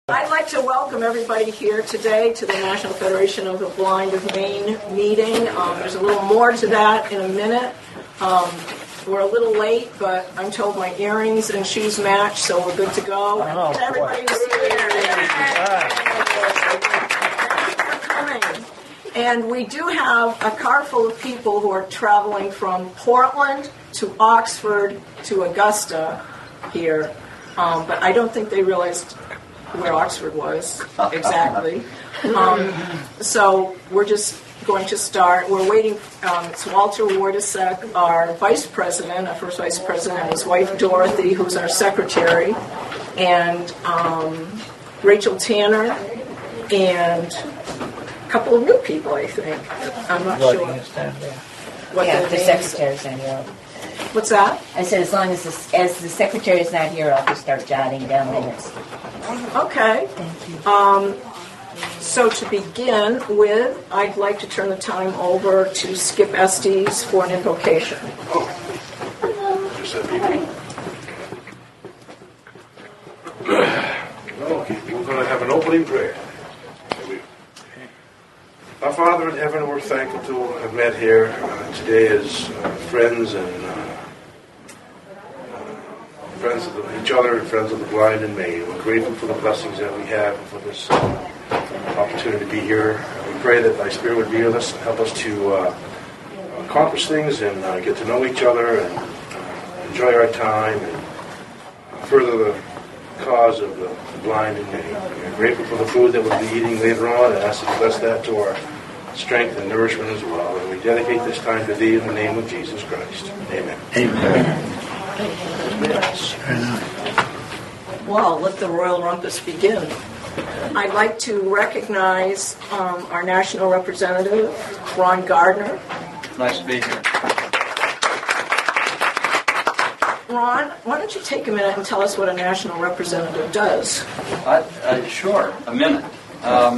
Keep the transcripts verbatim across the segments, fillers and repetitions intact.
I'd like to welcome everybody here today to the National Federation of the Blind of Maine meeting. Um, there's a little more to that in a minute. Um, we're a little late, but I'm told my earrings and shoes match, so we're good to go. And Oh, to everybody who's here. Thank you for coming. And we do have a car full of people who are traveling from Portland to Oxford to Augusta here, um, but I don't think they realized where Oxford was exactly. Um, so we're just going to start. We're waiting. Um, it's Walter Wardisek, our vice president, our first vice president, and his wife Dorothy, who's our secretary, and um, Rachel Tanner, and a couple of new people, I think. I'm not sure. What yeah, their the names secretary's not here. What's that? I said as long as the, as the secretary's not here, I'll just start jotting down minutes. Okay. Thank you. Um, so to begin with, I'd like to turn the time over to Skip Estes for an invocation. Okay, we're going to have an opening prayer. Our Father in heaven, we're thankful to have met here uh, today as uh, friends and uh, friends of the, each other and friends of the blind in Maine. We're grateful for the blessings that we have and for this uh, opportunity to be here. Uh, we pray that thy Spirit would be with us and help us to uh, accomplish things and uh, get to know each other and uh, enjoy our time and uh, further the cause of the blind in Maine. We're grateful for the food that we'll be eating later on and ask to bless that to our strength and nourishment as well. And we dedicate this time to thee in the name of Jesus Christ. Amen. Amen. Well, let the royal rumpus begin. I'd like to recognize um, our national representative, Ron Gardner. Nice to be here. Ron, why don't you take a minute and tell us what a national representative does? I, I, sure, a minute. Um,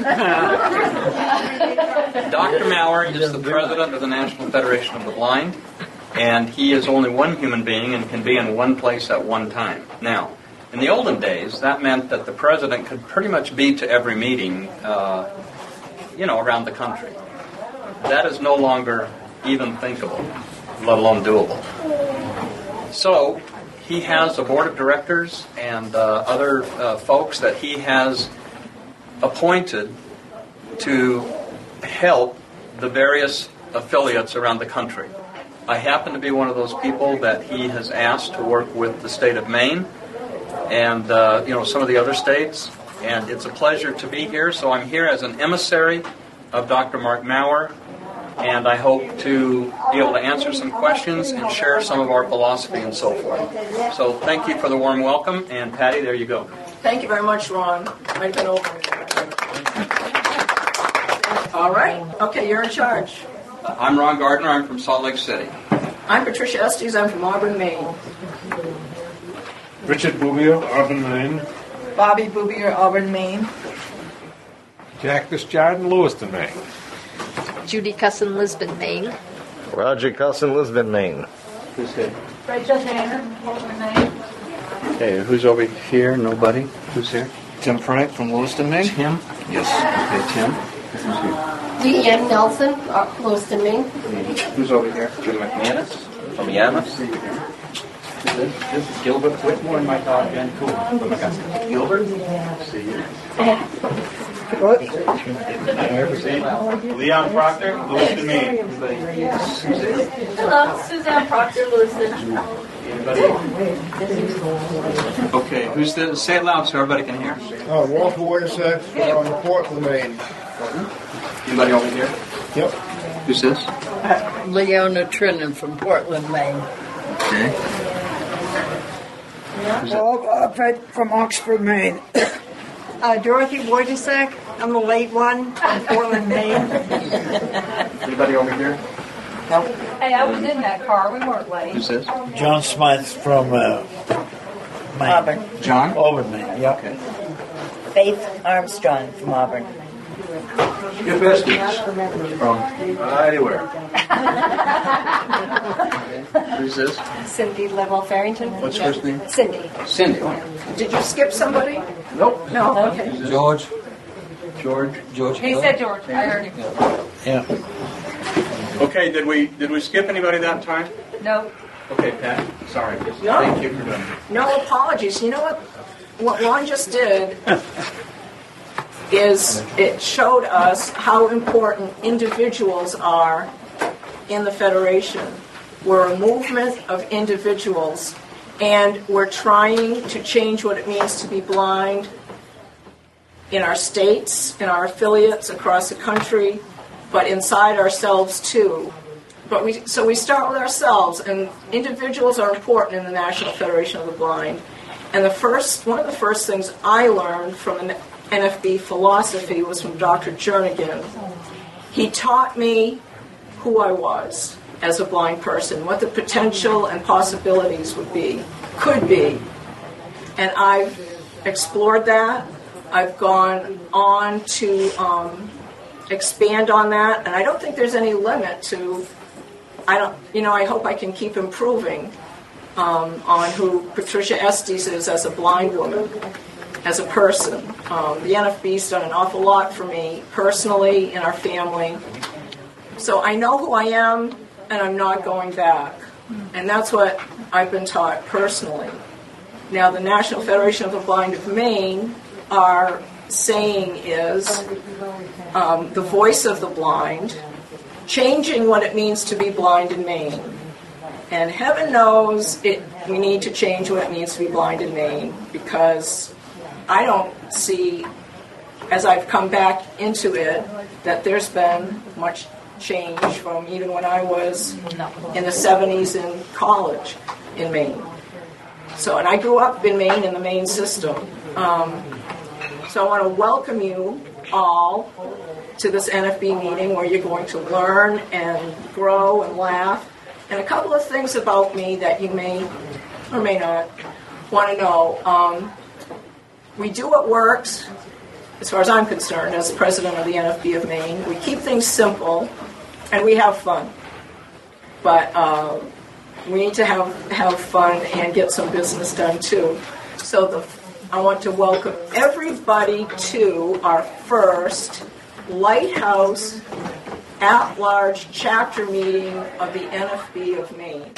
Doctor Maurer is the president of the National Federation of the Blind, and he is only one human being and can be in one place at one time. Now, in the olden days, that meant that the president could pretty much be to every meeting, uh, you know, around the country. That is no longer even thinkable, let alone doable. So, he has a board of directors and uh, other uh, folks that he has appointed to help the various affiliates around the country. I happen to be one of those people that he has asked to work with the state of Maine and uh, you know some of the other states, and it's a pleasure to be here. So I'm here as an emissary of Doctor Mark Maurer, and I hope to be able to answer some questions and share some of our philosophy and so forth. So thank you for the warm welcome, and Patty, there you go. Thank you very much, Ron. Might have been over. All right. Okay, you're in charge. I'm Ron Gardner. I'm from Salt Lake City. I'm Patricia Estes. I'm from Auburn, Maine. Richard Bouvier, Auburn, Maine. Bobby Bouvier, Auburn, Maine. Jack Desjardins, Lewiston, Maine. Judy Cusson, Lisbon, Maine. Roger Cusson, Lisbon, Maine. Who's here? Rachel Tanner, Auburn, Maine. Okay, who's over here? Nobody? Who's here? Tim Frank from Lewiston, Maine. Tim? Yes. Okay, Tim. Who's here? Deanne Nelson, uh, Lewiston, Maine. Who's over here? Jim McManus from Yarmouth. This, this is Gilbert Whitmore and my dog Ben Cool from Augusta. Gilbert? See you. Leon Proctor, Lewiston, Maine. Hello, Suzanne Proctor, Lewiston. Okay, who's the? Say it loud so everybody can hear. Uh, Walter Wardisek from Portland, Maine. Anybody over here? Yep. Who's this? Uh, Leona Trinan from Portland, Maine. Okay. Bob uh, Fred from Oxford, Maine. uh, Dorothy Wojciech, I'm the late one from Portland, Maine. Anybody over here? Nope. Hey, I was in that car. We weren't late. Who's this? John Smythe from uh, Maine. Auburn. John? Auburn, Maine. Yep. Okay. Faith Armstrong from Auburn. Skip Estes from uh, anywhere. Who's this? Cindy Level Farrington. What's her first name? Cindy. Cindy. Did you skip somebody? Nope. No? Okay. George. George. George. He said George. I heard him. Yeah. Okay, did we did we skip anybody that time? No. Okay, Pat. Sorry. No. Thank you for doing it. No apologies. You know what? What Ron just did is it showed us how important individuals are in the Federation. We're a movement of individuals, and we're trying to change what it means to be blind in our states, in our affiliates across the country, but inside ourselves too. But we, so we start with ourselves, and individuals are important in the National Federation of the Blind. And the first, one of the first things I learned from an N F B philosophy was from Doctor Jernigan. He taught me who I was as a blind person, what the potential and possibilities would be, could be. And I've explored that. I've gone on to um, expand on that, and I don't think there's any limit to, I don't, you know, I hope I can keep improving um, on who Patricia Estes is as a blind woman, as a person. Um, the N F B's done an awful lot for me personally, in our family. So I know who I am, and I'm not going back. And that's what I've been taught personally. Now, the National Federation of the Blind of Maine, our saying is um, the voice of the blind, changing what it means to be blind in Maine. And heaven knows it, we need to change what it means to be blind in Maine, because I don't see, as I've come back into it, that there's been much change from even when I was in the seventies in college in Maine. So, and I grew up in Maine, in the Maine system. Um, so I want to welcome you all to this N F B meeting where you're going to learn and grow and laugh. And a couple of things about me that you may or may not want to know. Um, we do what works, as far as I'm concerned, as president of the N F B of Maine. We keep things simple, and we have fun. But uh, we need to have, have fun and get some business done, too. So the, I want to welcome everybody to our first Lighthouse at-large chapter meeting of the N F B of Maine. Yay!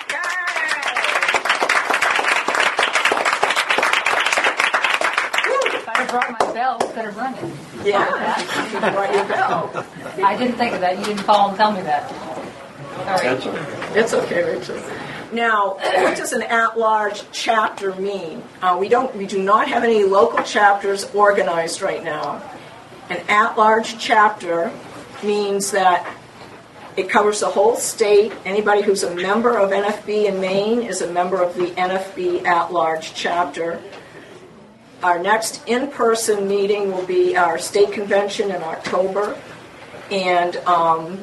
If I'd have brought my bell instead of running. Yeah, you brought your bell. I didn't think of that. You didn't call and tell me that. Sorry. That's okay. It's okay, Rachel. Now, what does an at-large chapter mean? Uh, we don't. We do not have any local chapters organized right now. An at-large chapter means that it covers the whole state. Anybody who's a member of N F B in Maine is a member of the N F B at-large chapter. Our next in-person meeting will be our state convention in October, and um,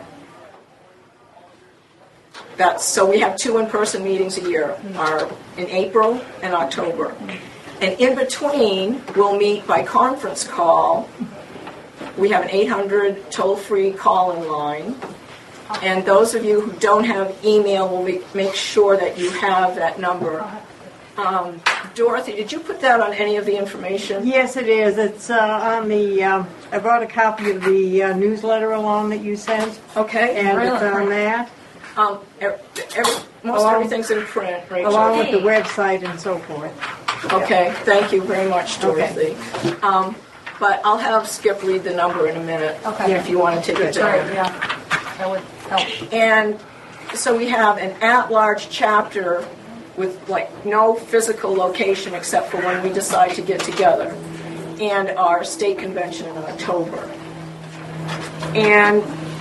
that's so we have two in-person meetings a year, our in April and October. And in between, we'll meet by conference call. We have an eight hundred toll-free call-in line. And those of you who don't have email, will make, make sure that you have that number. Um, Dorothy, did you put that on any of the information? Yes, it is. It's uh, on the, um, I brought a copy of the uh, newsletter along that you sent. Okay. And it's on that. Um, every, every, most along, everything's in print, Rachel. Along with the website and so forth. Okay, thank you very much, Dorothy. Okay. Um, but I'll have Skip read the number in a minute, Okay. if you want to take it Sorry, down. yeah. That would help. And so we have an at-large chapter with like no physical location except for when we decide to get together, and our state convention in October. And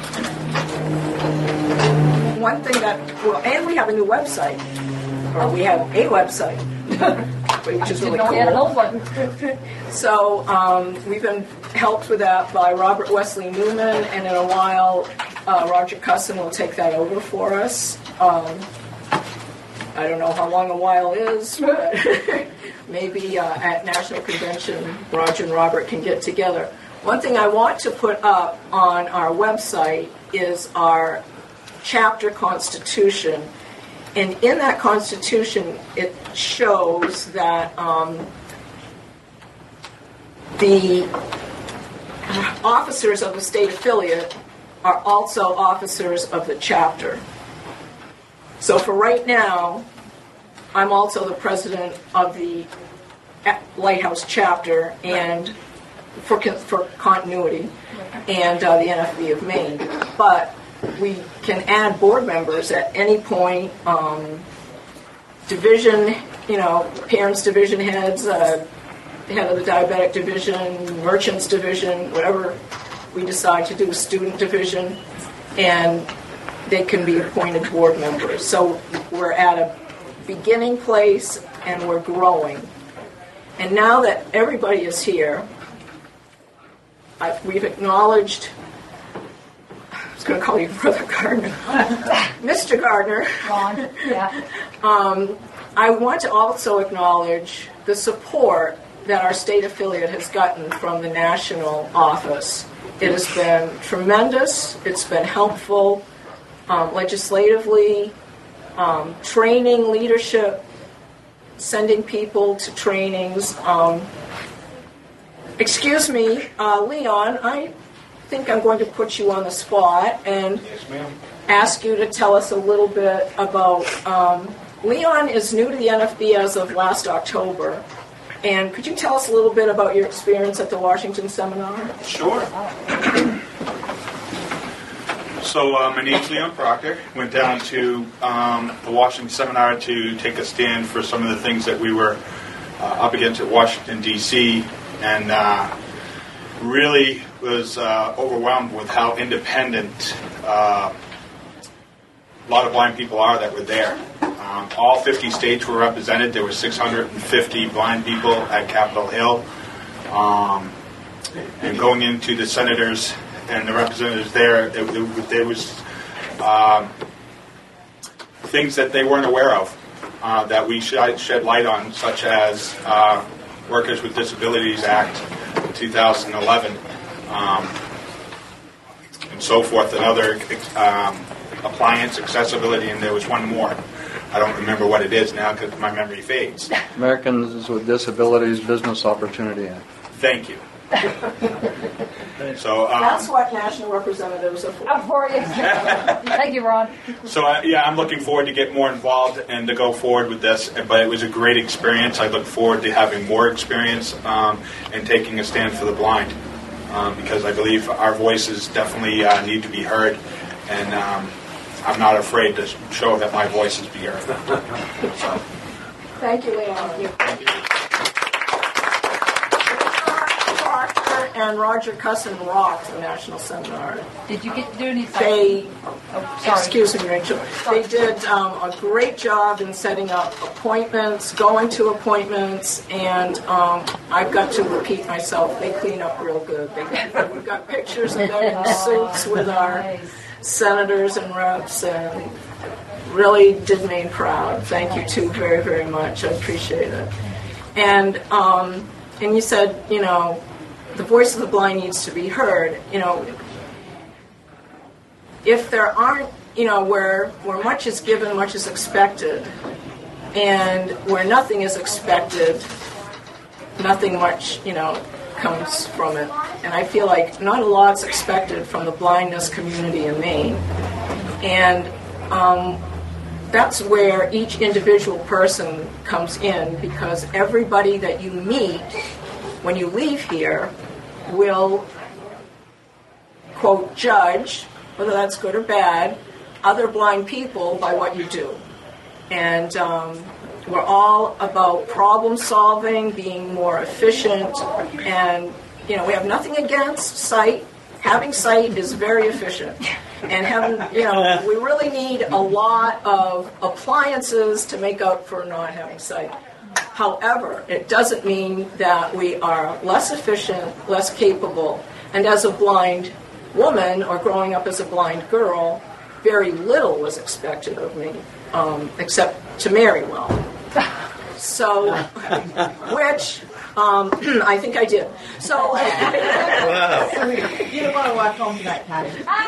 one thing that, well, and we have a new website, or we have a website, which is really cool. So um, we've been helped with that by Robert Wesley Newman, and in a while, uh, Roger Cusson will take that over for us. Um, I don't know how long a while is, but maybe uh, at National Convention, Roger and Robert can get together. One thing I want to put up on our website is our chapter constitution. And in that constitution, it shows that um, the officers of the state affiliate are also officers of the chapter. So for right now, I'm also the president of the Lighthouse chapter, and for for continuity, and uh, the N F B of Maine. But we can add board members at any point. Um, division, you know, parents division heads, uh, head of the diabetic division, merchants division, whatever we decide to do, student division, and they can be appointed board members. So we're at a beginning place and we're growing. And now that everybody is here, I, we've acknowledged, I was going to call you Brother Gardner, Mister Gardner. Ron, yeah. Um, I want to also acknowledge the support that our state affiliate has gotten from the national office. It has been tremendous. It's been helpful um, legislatively, um, training, leadership, sending people to trainings. Um, excuse me, uh, Leon, I think I'm going to put you on the spot and Yes, ma'am. ask you to tell us a little bit about, um, Leon is new to the N F B as of last October, and could you tell us a little bit about your experience at the Washington seminar? Sure. So uh, my name's Leon Proctor. Went down to um, the Washington seminar to take a stand for some of the things that we were uh, up against at Washington, D C, and uh, really was uh, overwhelmed with how independent uh, a lot of blind people are that were there. Um, all fifty states were represented. There were six hundred fifty blind people at Capitol Hill. Um, and going into the senators and the representatives there, it, it, there was um, things that they weren't aware of uh, that we should shed light on, such as uh, Workers with Disabilities Act two thousand eleven, um, and so forth, and other um, appliance accessibility, and there was one more. I don't remember what it is now because my memory fades. Americans with Disabilities Business Opportunity Act. Thank you. So um, That's what national representatives are for. I'm for you. Thank you, Ron. So uh, yeah, I'm looking forward to get more involved and to go forward with this. But it was a great experience. I look forward to having more experience um, and taking a stand for the blind, um, because I believe our voices definitely uh, need to be heard, and um, I'm not afraid to show that my voices be heard. So, Thank you, Leon. thank you. And Roger Cussin rocked the national seminar. Did you get to do any? They, Oh, sorry. excuse me, Rachel, they did um, a great job in setting up appointments, going to appointments, and um, I've got to repeat myself, they clean up real good. They got, we've got pictures of them in suits with our Nice. senators and reps, and really did Maine proud. Thank you two very, very much. I appreciate it. And um, and you said, you know, the voice of the blind needs to be heard. You know, if there aren't, you know, where where much is given, much is expected, and where nothing is expected, nothing much, you know, comes from it. And I feel like not a lot's expected from the blindness community in Maine. And um, that's where each individual person comes in, because everybody that you meet when you leave here will, quote, judge, whether that's good or bad, other blind people by what you do. And um, we're all about problem solving, being more efficient, and, you know, we have nothing against sight. Having sight is very efficient. And having, you know, we really need a lot of appliances to make up for not having sight. However, it doesn't mean that we are less efficient, less capable. And as a blind woman, or growing up as a blind girl, very little was expected of me, um, except to marry well. So, which um, I think I did. So, Wow. You don't want to walk home tonight, Patty.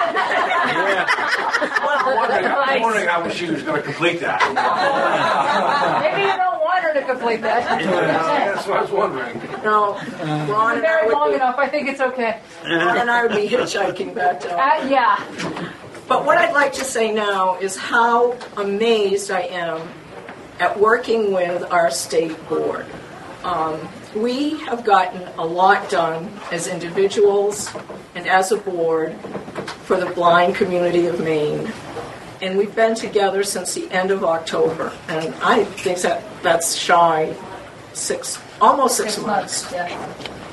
I'm wondering, I'm wondering how she was going to complete that. Maybe you don't want her to complete that. That's what I was wondering. no, Ron and I Very long would enough. I think it's okay. be, Ron and I would be hitchhiking back down. Uh, yeah. But what I'd like to say now is how amazed I am at working with our state board. Um, we have gotten a lot done as individuals and as a board for the blind community of Maine. And we've been together since the end of October. And I think that that's shy six, almost six, Six months. months. Yeah.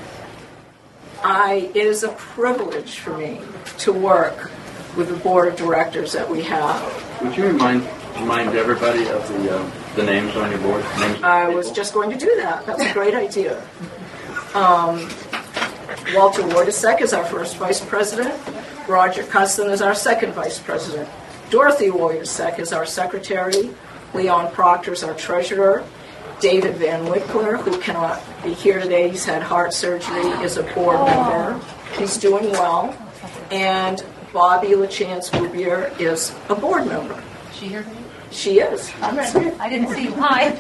I, it is a privilege for me to work with the board of directors that we have. Would you remind remind everybody of the uh, the names on your board? Names I was just going to do that. That's a great idea. Um, Walter Wardisek is our first vice president. Roger Cusson is our second vice president. Dorothy Wardisek is our secretary. Leon Proctor is our treasurer. David Van Wickler, who cannot be here today, he's had heart surgery, is a board member. He's doing well. And Bobby LaChance Bouvier is a board member. She here? She is. I didn't see mine.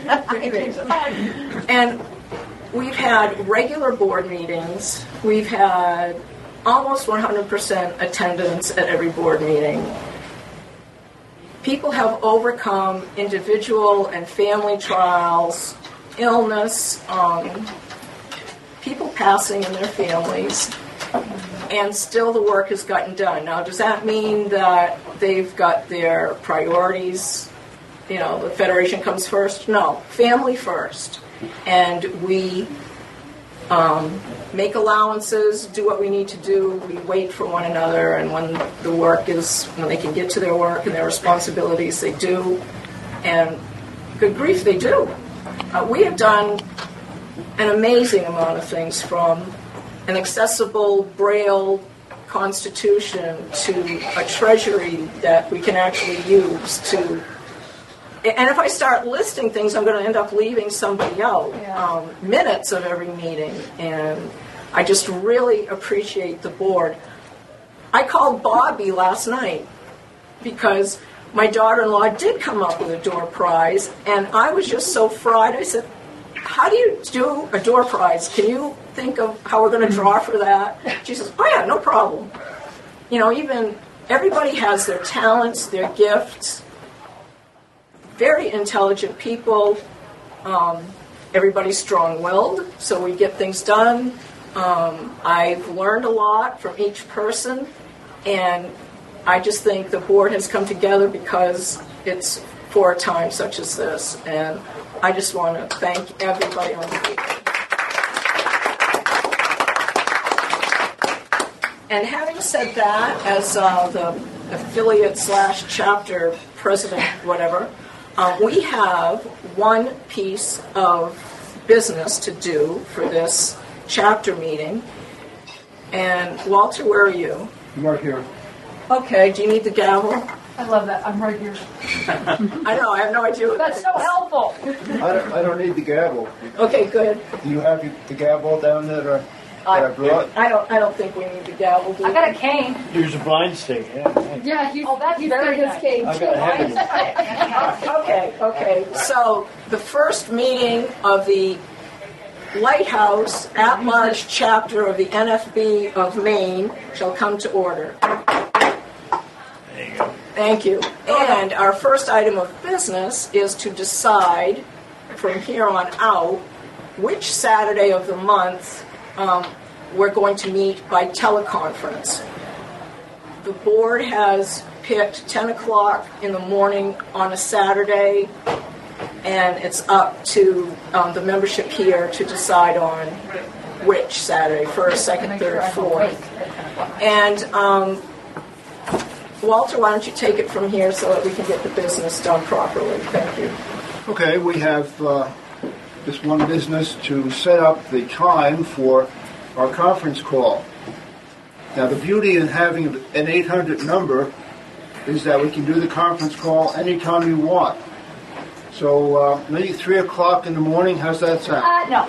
And we've had regular board meetings. We've had almost one hundred percent attendance at every board meeting. People have overcome individual and family trials, illness, um, people passing in their families, and still the work has gotten done. Now, does that mean that they've got their priorities, you know, the Federation comes first? No, family first. And we um, make allowances, do what we need to do, we wait for one another, and when the work is, when they can get to their work and their responsibilities, they do. And good grief, they do. Uh, we have done an amazing amount of things, from an accessible Braille constitution to a treasury that we can actually use to. And if I start listing things, I'm going to end up leaving somebody out. Yeah. Um, minutes of every meeting, and I just really appreciate the board. I called Bobby last night because my daughter-in-law did come up with a door prize, and I was just so fried. I said, how do you do a door prize? Can you think of how we're going to draw for that? She says, oh yeah, no problem. You know, even everybody has their talents, their gifts. Very intelligent people. Um, everybody's strong-willed, so we get things done. Um, I've learned a lot from each person, and I just think the board has come together because it's for a time such as this, and I just want to thank everybody on the board. And having said that, as uh, the affiliate slash chapter president, whatever, uh, we have one piece of business to do for this chapter meeting. And Walter, where are you? I'm right here. Okay, do you need the gavel? I love that. I'm right here. I know, I have no idea what That's so helpful. I don't, I don't need the gavel. Okay, good. Do you have the gavel down there that I, that I brought? I don't. I don't think we need the gavel. Do I we? got a cane. Here's a blind stick. Yeah. Yeah, he's, oh, that's he's very nice. cane. I got a heavy one. Okay, okay. So the first meeting of the Lighthouse at-large chapter of the N F B of Maine shall come to order. There you go. Thank you. And our first item of business is to decide from here on out which Saturday of the month um, we're going to meet by teleconference. The board has picked ten o'clock in the morning on a Saturday, and it's up to um, the membership here to decide on which Saturday, first, second, third, fourth. And um, Walter, why don't you take it from here so that we can get the business done properly? Thank you. Okay, we have uh, just one business to set up the time for our conference call. Now, the beauty in having an eight hundred number is that we can do the conference call anytime you want. So uh, maybe three o'clock in the morning. How's that sound? Uh, no.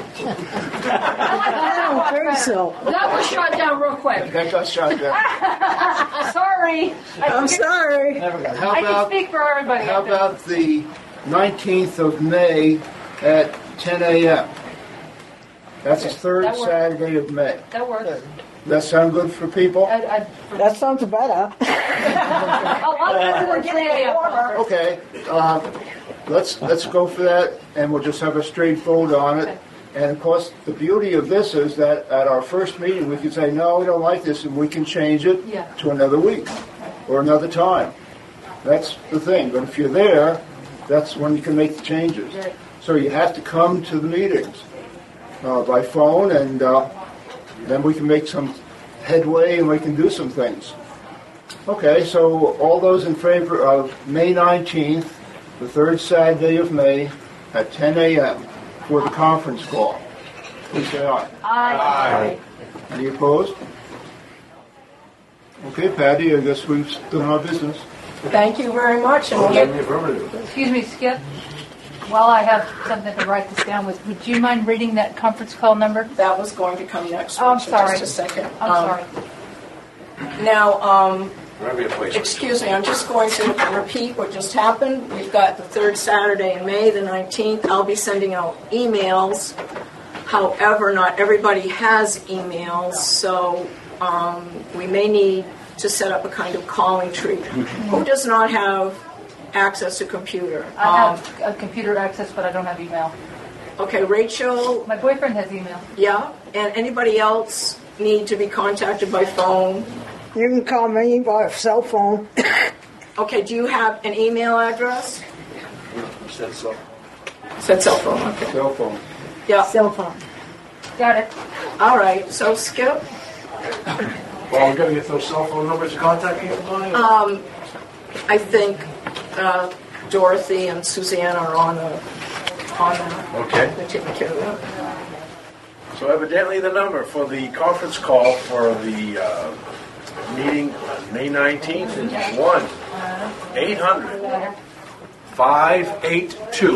I don't think so. That was shot down real quick. That got shot down. Sorry. I'm sorry. How I can about speak for everybody. how about the nineteenth of May at ten a.m.? That's the third That works. Saturday of May. That works. Does that sound good for people? I, I, That sounds better. oh, I'll better than three a.m. Okay, uh, let's let's go for that, and we'll just have a straight vote on it. And of course, the beauty of this is that at our first meeting, we can say, no, we don't like this, and we can change it Yeah. to another week or another time. That's the thing. But if you're there, that's when you can make the changes. Right. So you have to come to the meetings uh, by phone, and uh, then we can make some headway and we can do some things. Okay, so all those in favor of May nineteenth, the third Saturday of May, at ten a.m. for the conference call, please say aye. Aye. Any opposed? Okay, Patty, I guess we've done our business. Thank you very much. And All we'll in get, the affirmative. Excuse me, Skip. While I have something to write this down with, would you mind reading that conference call number? that was going to come next Oh, I'm week, so sorry. just a second. I'm Um, sorry. Now, um, Maybe a place. excuse me, I'm just going to repeat what just happened. We've got the third Saturday in May, the nineteenth. I'll be sending out emails. However, not everybody has emails, so um, we may need to set up a kind of calling tree. Who does not have access to computer? I Um, have a computer access, but I don't have email. Okay, Rachel, My boyfriend has email. yeah, and anybody else need to be contacted by phone? You can call me by cell phone. Okay, do you have an email address? Said so. Said cell phone, okay. Cell phone. Yeah, Cell phone. Got it. all right, so Skip, Well, we're gonna get those cell phone numbers to contact people by. um, I think uh, Dorothy and Suzanne are on the, on the, Okay. they're taking care of that. So evidently the number for the conference call for the uh, meeting on May nineteenth is one eight hundred five eight two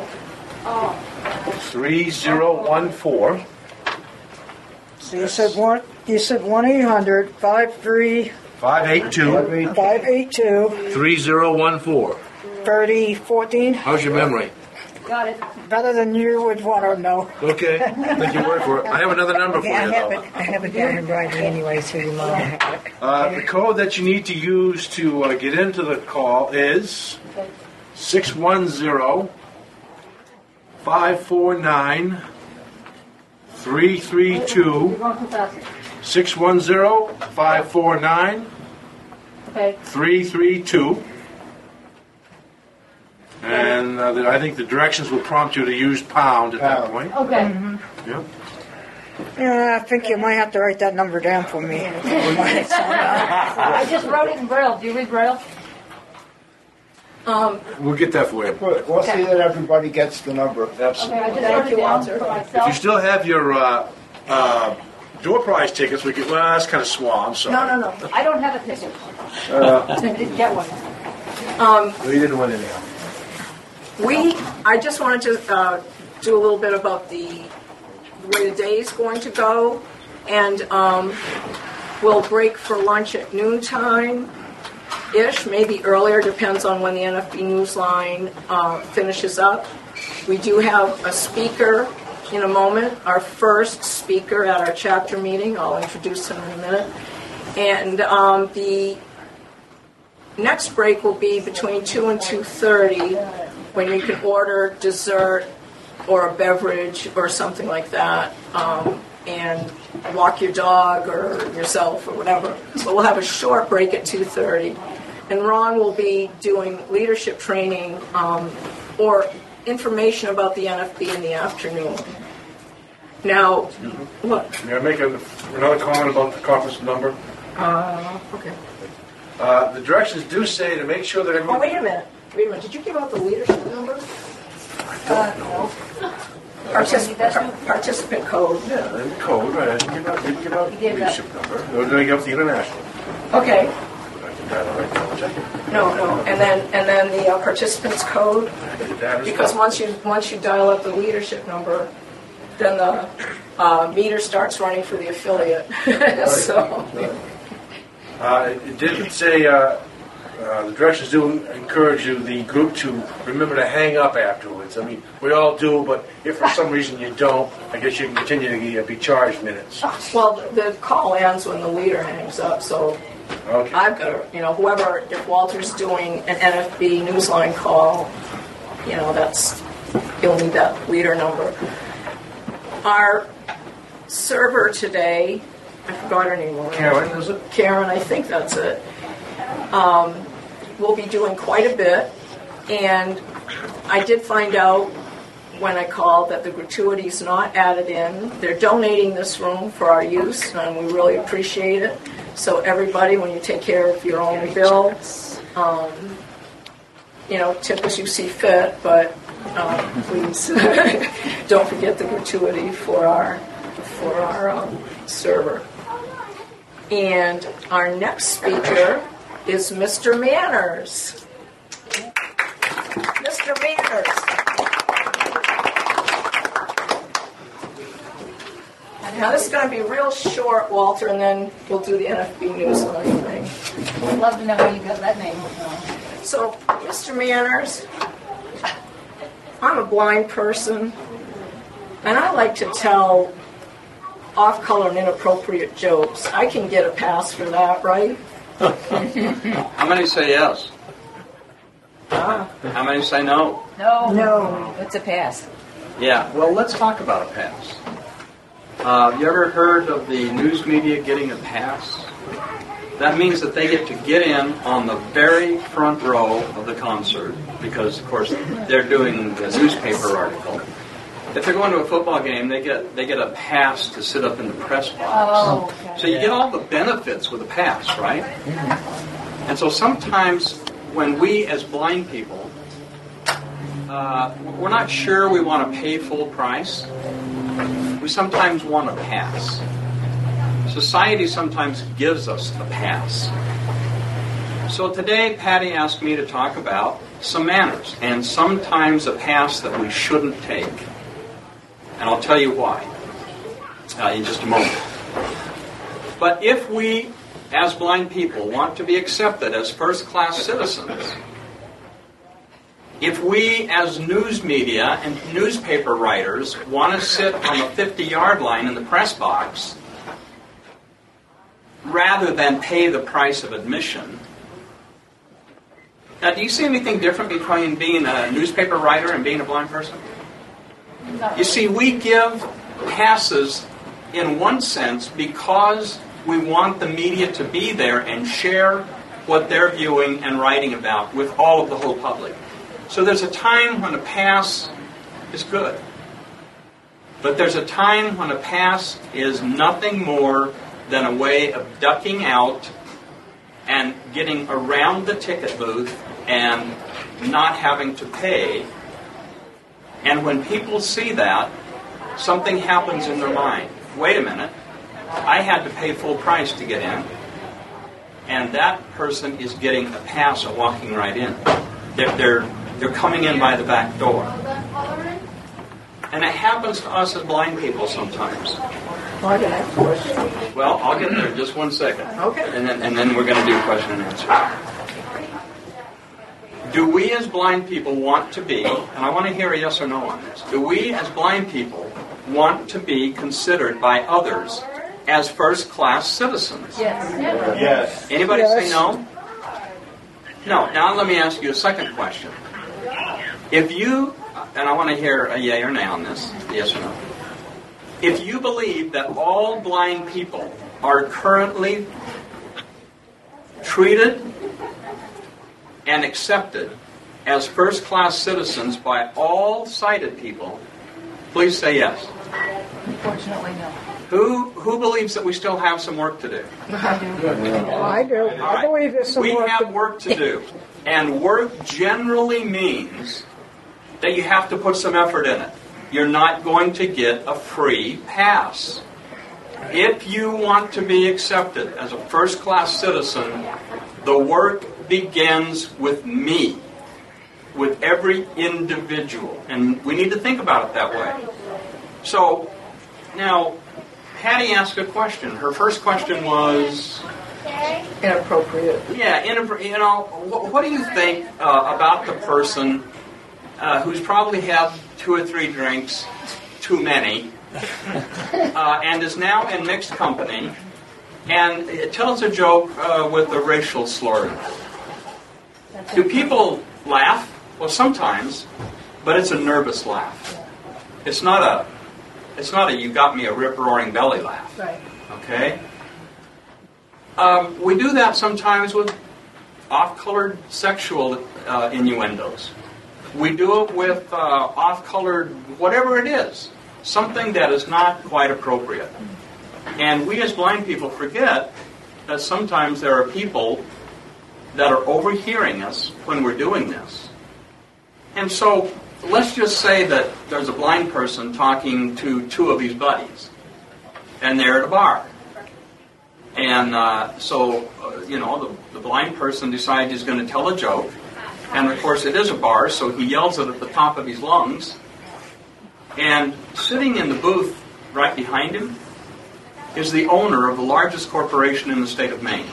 three zero one four. So you said one. You said one eight hundred five three five eight two five eight two three zero one four. thirty fourteen. How's your memory? Got it. Better than you would want to know. Okay, thank you word for it. I have another number for Yeah, I you have though. it. I have it down in writing anyway, so you might have it. Uh, the code that you need to use to uh, get into the call is six one zero five four nine three three You're two. going too fast. six one zero five four nine Okay. three three two. And uh, the, I think the directions will prompt you to use pound at that Pound. point. Okay. Yeah. Yeah, I think you might have to write that number down for me. I just wrote it in Braille. Do you read Braille? Um, We'll get that for you. But we'll see that everybody gets the number. Absolutely. Okay, I just Thank wrote you, it down Walter. for If myself. you still have your uh, uh, door prize tickets, we could. Well, that's kind of small. I'm sorry. no, no, no. I don't have a ticket. Uh, I didn't get one. Um, we didn't win anyhow. We, I just wanted to uh, do a little bit about the, the way the day is going to go, and um, we'll break for lunch at noontime-ish, maybe earlier, depends on when the N F B Newsline uh, finishes up. We do have a speaker in a moment, our first speaker at our chapter meeting. I'll introduce him in a minute. And um, the next break will be between two and two thirty, when you can order dessert or a beverage or something like that, um, and walk your dog or yourself or whatever. But we'll have a short break at two thirty. And Ron will be doing leadership training um, or information about the N F B in the afternoon. Now, what? May I make a, another comment about the conference number? Uh, okay. Uh, the directions do say to make sure that Oh, everyone. wait a minute. Wait a minute. Did you give out the leadership number? Uh, no. Particip- par- participant code. Yeah, the code, right? I didn't give out, didn't give out You gave that. leadership number. We're going to give out the international. Okay. that, all right, I'll check it. No, no, and then, and then the uh, participants code, That is because fine. once you, once you dial up the leadership number, then the uh, meter starts running for the affiliate, so. Uh, It did say, uh, uh, the directions do encourage you, the group, to remember to hang up afterwards. I mean, we all do, but if for some reason you don't, I guess you can continue to be- be charged minutes. Well, the call ends when the leader hangs up, so Okay. I've got to, you know, whoever, if Walter's doing an N F B Newsline call, you know, that's, you'll need that leader number. Our server today, I forgot her name already. Karen, is it? Karen, I think that's it. Um, we'll be doing quite a bit, and I did find out when I called that the gratuity's not added in. They're donating this room for our use, and we really appreciate it. So everybody, when you take care of your own bill, um, you know, tip as you see fit, but um, please don't forget the gratuity for our for our um, server. And our next speaker is Mister Manners. Mister Manners. Now this is going to be real short, Walter, and then we'll do the N F B Newsline thing. I'd love to know how you got that name. So, Mister Manners, I'm a blind person, and I like to tell off-color and inappropriate jokes. I can get a pass for that, right? How many say yes? Ah. How many say no? No. No. What's a pass? Yeah, well, let's talk about a pass. Uh, have you ever heard of the news media getting a pass? That means that they get to get in on the very front row of the concert because, of course, they're doing the newspaper article. If they're going to a football game, they get they get a pass to sit up in the press box. Oh, okay. So you get all the benefits with a pass, right? And so sometimes when we, as blind people, uh, we're not sure we want to pay full price. We sometimes want a pass. Society sometimes gives us a pass. So today, Patty asked me to talk about some manners and sometimes a pass that we shouldn't take. And I'll tell you why uh, in just a moment. But if we, as blind people, want to be accepted as first-class citizens, if we, as news media and newspaper writers, want to sit on the fifty-yard line in the press box, rather than pay the price of admission. Now, do you see anything different between being a newspaper writer and being a blind person? You see, we give passes in one sense because we want the media to be there and share what they're viewing and writing about with all of the whole public. So there's a time when a pass is good. But there's a time when a pass is nothing more than a way of ducking out and getting around the ticket booth and not having to pay. And when people see that, something happens in their mind. Wait a minute, I had to pay full price to get in, and that person is getting a pass or walking right in. They're, they're, they're coming in by the back door. And it happens to us as blind people sometimes. Well, I have a question. Well, I'll get there in just one second. Okay. And then, and then we're going to do question and answer. Do we as blind people want to be, and I want to hear a yes or no on this, do we as blind people want to be considered by others as first-class citizens? Yes. Yes. Anybody Yes. say no? No. Now let me ask you a second question. If you, and I want to hear a yay or nay on this, yes or no. If you believe that all blind people are currently treated and accepted as first-class citizens by all sighted people, please say yes. Unfortunately, no. Who who believes that we still have some work to do? I do. All I right. believe there's some We work have to- work to do. And work generally means that you have to put some effort in it. You're not going to get a free pass. If you want to be accepted as a first-class citizen, The work begins with me, with every individual. And we need to think about it that way. So, now, Patty asked a question. Her first question was... Inappropriate. Yeah, inappro- you know, what, what do you think uh, about the person uh, who's probably had two or three drinks, too many, uh, and is now in mixed company, and it tells a joke uh, with a racial slur? Do people laugh? Well, sometimes, but it's a nervous laugh. It's not a, it's not a you got me a rip-roaring belly laugh. Right. Okay? Um, we do that sometimes with off-colored sexual uh, innuendos. We do it with uh, off-colored whatever it is, something that is not quite appropriate. And we as blind people forget that sometimes there are people that are overhearing us when we're doing this. And so let's just say that there's a blind person talking to two of his buddies, and they're at a bar. And uh, so, uh, you know, the, the blind person decides he's going to tell a joke. And, of course, it is a bar, so he yells it at the top of his lungs. And sitting in the booth right behind him is the owner of the largest corporation in the state of Maine.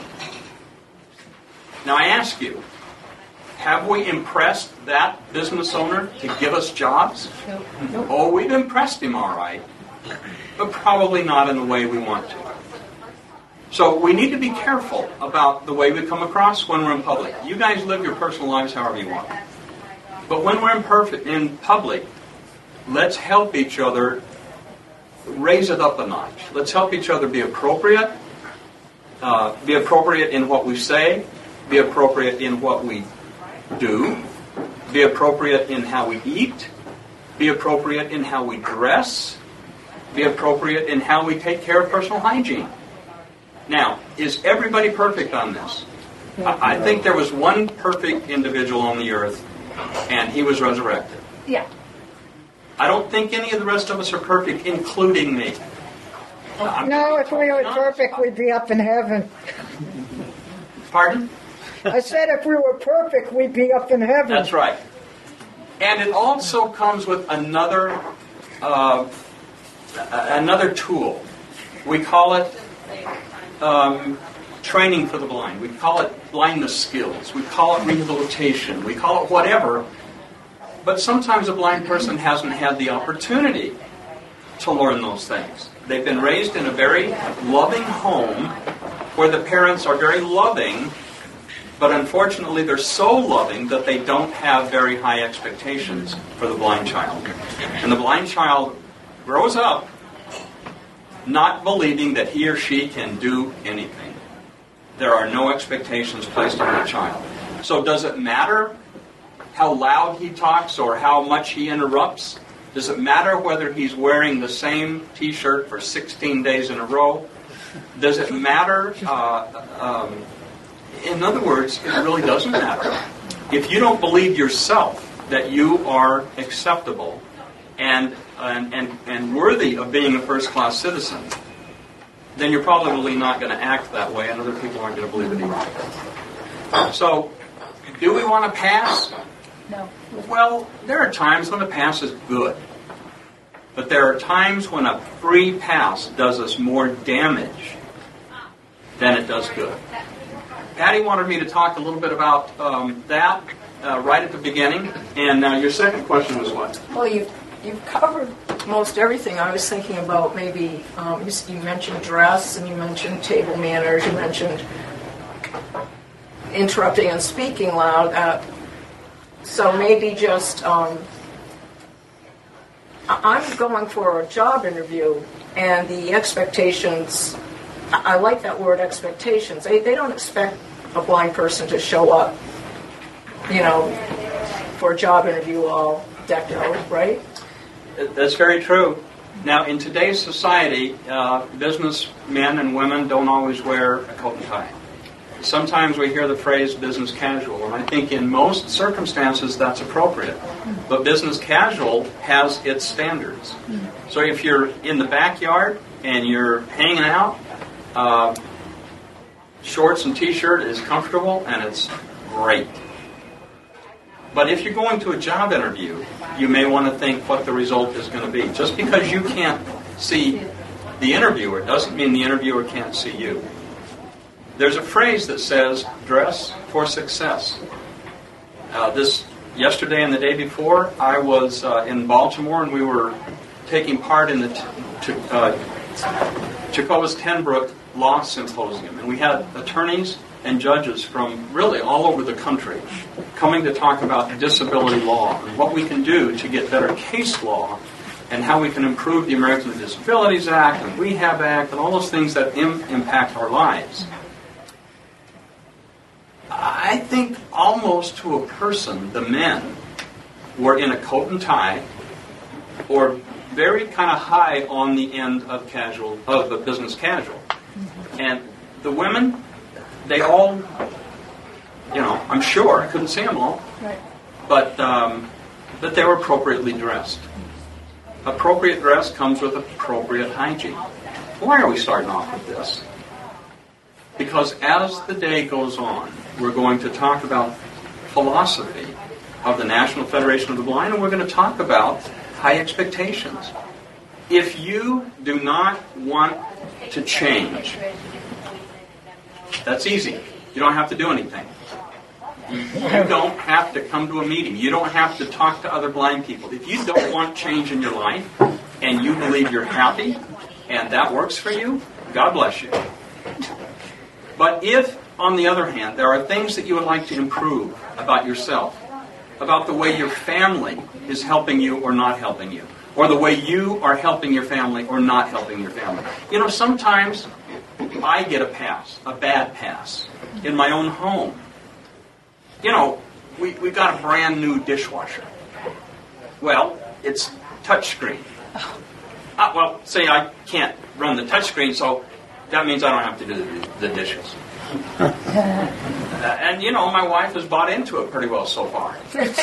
Now, I ask you, have we impressed that business owner to give us jobs? Nope. Oh, we've impressed him all right, but probably not in the way we want to. So we need to be careful about the way we come across when we're in public. You guys live your personal lives however you want. But when we're in, perfect, in public, let's help each other raise it up a notch. Let's help each other be appropriate, uh, be appropriate in what we say, be appropriate in what we do, be appropriate in how we eat, be appropriate in how we dress, be appropriate in how we take care of personal hygiene. Now, is everybody perfect on this? I, I think there was one perfect individual on the earth, and he was resurrected. Yeah. I don't think any of the rest of us are perfect, including me. I'm- No, if we were perfect, we'd be up in heaven. Pardon? I said if we were perfect, we'd be up in heaven. That's right. And it also comes with another uh, another tool. We call it um, training for the blind. We call it blindness skills. We call it rehabilitation. We call it whatever. But sometimes a blind person hasn't had the opportunity to learn those things. They've been raised in a very loving home where the parents are very loving, but unfortunately they're so loving that they don't have very high expectations for the blind child. And the blind child grows up not believing that he or she can do anything. There are no expectations placed on the child. So does it matter how loud he talks or how much he interrupts? Does it matter whether he's wearing the same T-shirt for sixteen days in a row? Does it matter? Uh, um, in other words, it really doesn't matter. If you don't believe yourself that you are acceptable and and, and, and worthy of being a first-class citizen, then you're probably not going to act that way, and other people aren't going to believe it either. So, do we want to pass? No. Well, there are times when a pass is good. But there are times when a free pass does us more damage than it does good. Patty wanted me to talk a little bit about um, that uh, right at the beginning. And uh, your second question was what? Well, you you've covered most everything. I was thinking about maybe um, you, you mentioned dress, and you mentioned table manners, you mentioned interrupting and speaking loud. Uh, so maybe just um, I'm going for a job interview, and the expectations. I, I like that word, expectations. They they don't expect a blind person to show up, you know, for a job interview all decked out, right? That's very true. Now, in today's society, uh, businessmen and women don't always wear a coat and tie. Sometimes we hear the phrase business casual, and I think in most circumstances that's appropriate. But business casual has its standards. So if you're in the backyard and you're hanging out, uh, shorts and t-shirt is comfortable and it's great. But if you're going to a job interview, you may want to think what the result is going to be. Just because you can't see the interviewer doesn't mean the interviewer can't see you. There's a phrase that says, dress for success. Uh, this yesterday and the day before, I was uh, in Baltimore and we were taking part in the t- t- uh, Jacobus Tenbrook Law Symposium. And we had attorneys and judges from really all over the country coming to talk about disability law and what we can do to get better case law and how we can improve the Americans with Disabilities Act and Rehab Act and all those things that im- impact our lives. I think almost to a person, the men were in a coat and tie or very kind of high on the end of casual, of the business casual. And the women, they all, you know, I'm sure, I couldn't see them all, Right. but um, that they were appropriately dressed. Appropriate dress comes with appropriate hygiene. Why are we starting off with this? Because as the day goes on, we're going to talk about philosophy of the National Federation of the Blind, and we're going to talk about high expectations. If you do not want to change, that's easy. You don't have to do anything. You don't have to come to a meeting. You don't have to talk to other blind people. If you don't want change in your life and you believe you're happy and that works for you, God bless you. But if, on the other hand, there are things that you would like to improve about yourself, about the way your family is helping you or not helping you, or the way you are helping your family or not helping your family. You know, sometimes I get a pass, a bad pass, in my own home. You know, we, we got a brand new dishwasher. Well, it's touchscreen. Uh, well, say I can't run the touchscreen, so that means I don't have to do the, the dishes. uh, and, you know, my wife has bought into it pretty well so far.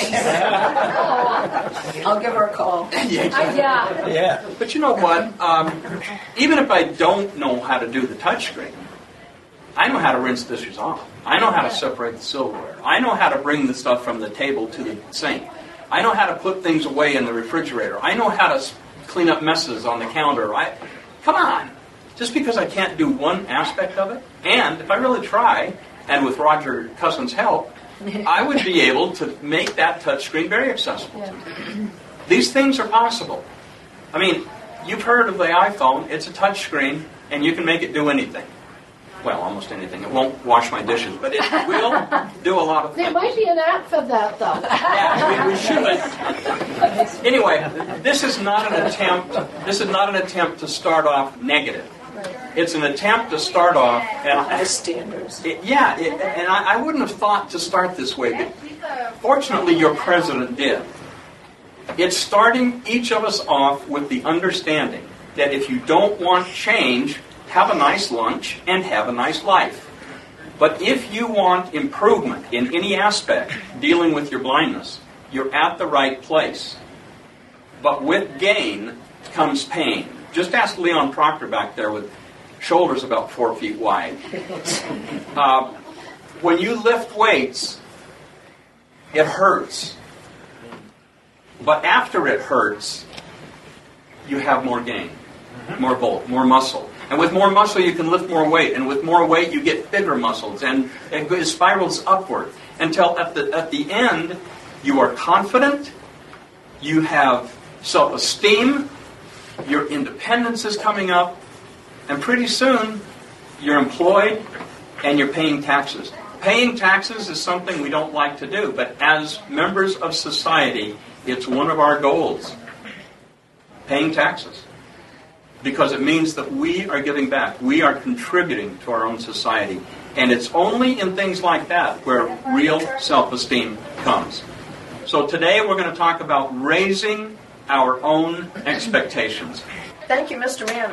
I'll give her a call. yeah. Yeah. Yeah. But you know what? Um, even if I don't know how to do the touchscreen, I know how to rinse dishes off. I know how to separate the silverware. I know how to bring the stuff from the table to the sink. I know how to put things away in the refrigerator. I know how to clean up messes on the counter. I, come on. Just because I can't do one aspect of it, and if I really try, and with Roger Cousins' help, I would be able to make that touchscreen very accessible to me. These things are possible. I mean, you've heard of the iPhone. It's a touchscreen, and you can make it do anything. Well, almost anything. It won't wash my dishes, but it will do a lot of things. There might be an app for that, though. Yeah, we, we should. Anyway, this is not an attempt. This is not an attempt to start off negative. It's an attempt to start off and High standards. It, yeah, it, and I, I wouldn't have thought to start this way, but fortunately, your president did. It's starting each of us off with the understanding that if you don't want change, have a nice lunch and have a nice life. But if you want improvement in any aspect dealing with your blindness, you're at the right place. But with gain comes pain. Just ask Leon Proctor back there with shoulders about four feet wide. Uh, when you lift weights, it hurts. But after it hurts, you have more gain, more bulk, more muscle. And with more muscle, you can lift more weight. And with more weight, you get bigger muscles. And it spirals upward until at the, at the end, you are confident, you have self-esteem, your independence is coming up, and pretty soon, you're employed and you're paying taxes. Paying taxes is something we don't like to do, but as members of society, it's one of our goals. Paying taxes. Because it means that we are giving back. We are contributing to our own society. And it's only in things like that where real self-esteem comes. So today we're going to talk about raising our own expectations. Thank you, Mister Mann.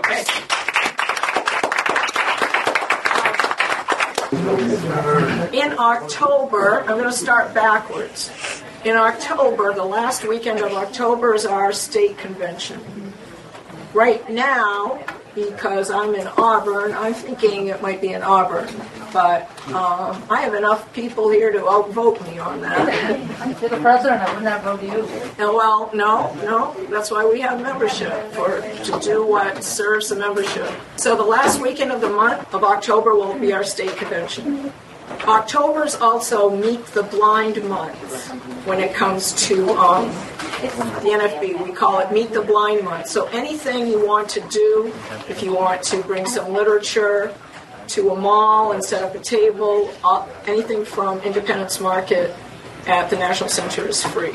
In October, I'm going to start backwards. In October, the last weekend of October is our state convention. right now, because I'm in Auburn, I'm thinking it might be in Auburn. But um, I have enough people here to outvote me on that. If you're the president, I would not vote you. And well, no, no, that's why we have membership, for to do what serves the membership. So the last weekend of the month of October will be our state convention. October's also Meet the Blind month when it comes to um, the N F B. We call it Meet the Blind month. So anything you want to do, if you want to bring some literature to a mall and set up a table, uh, anything from Independence Market at the National Center is free.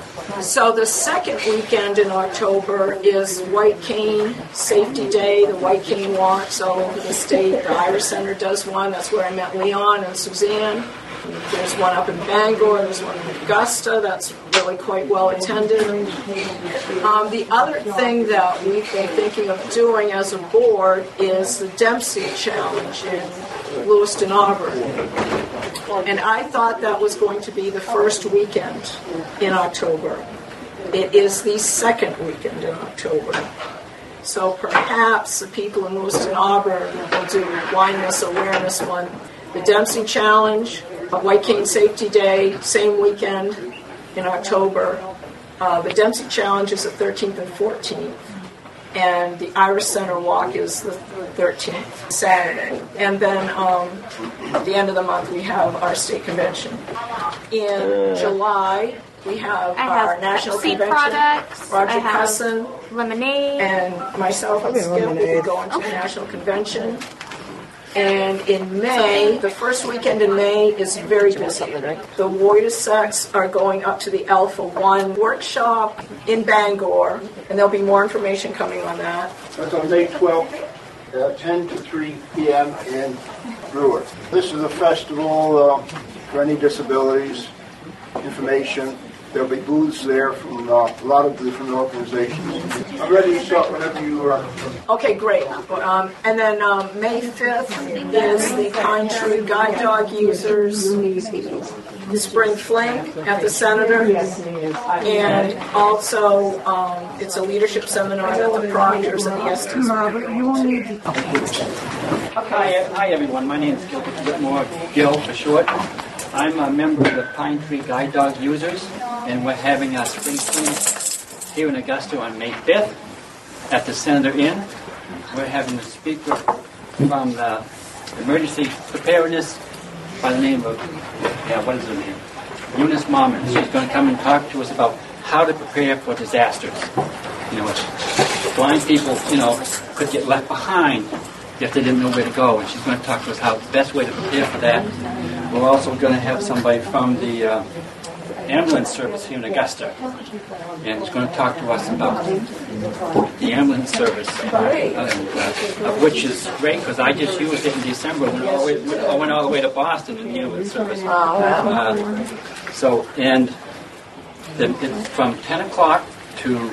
So the second weekend in October is White Cane Safety Day, the White Cane Walks all over the state. The Irish Center does one. That's where I met Leon and Suzanne. There's one up in Bangor. There's one in Augusta. That's really quite well attended. Um, the other thing that we've been thinking of doing as a board is the Dempsey Challenge in Lewiston, Auburn. And I thought that was going to be the first weekend in October. It is the second weekend in October. So perhaps the people in Lewiston, Auburn will do blindness awareness one. The Dempsey Challenge, White Cane Safety Day, same weekend in October. Uh, the Dempsey Challenge is the thirteenth and fourteenth. And the Irish Center Walk is the thirteenth, Saturday. And then um, at the end of the month, we have our state convention. In July, we have I our have national Pepsi convention. products. Roger I have Cusson lemonade. and myself and Skip will be going to the national convention. And in May, the first weekend in May is very busy. The Wojtaseks are going up to the Alpha One workshop in Bangor, and there'll be more information coming on that. That's on May twelfth, uh, ten to three p.m. in Brewer. This is a festival uh, for any disabilities, information. There'll be booths there from uh, a lot of different organizations. I'm ready to start whenever you are. Okay, great. Um, and then um, May fifth is the Pine Tree Guide Dog Users Spring Fling at the Senator. And also, um, it's a leadership seminar at the Proctors and the Estes. Hi, hi everyone. My name is Gilbert Whitmore, Gil for short. I'm a member of the Pine Tree Guide Dog Users, and we're having a spring clean here in Augusta on May fifth at the Senator Inn. We're having a speaker from the Emergency Preparedness by the name of, yeah, what is her name? Eunice Marmon. She's going to come and talk to us about how to prepare for disasters. You know, blind people, you know, could get left behind if they didn't know where to go, and she's going to talk to us how the best way to prepare for that. We're also going to have somebody from the uh, ambulance service here in Augusta, and he's going to talk to us about the ambulance service, uh, uh, which is great because I just used it in December when I went, I went all the way to Boston in the ambulance service. Uh, so, and the, it's from ten o'clock to,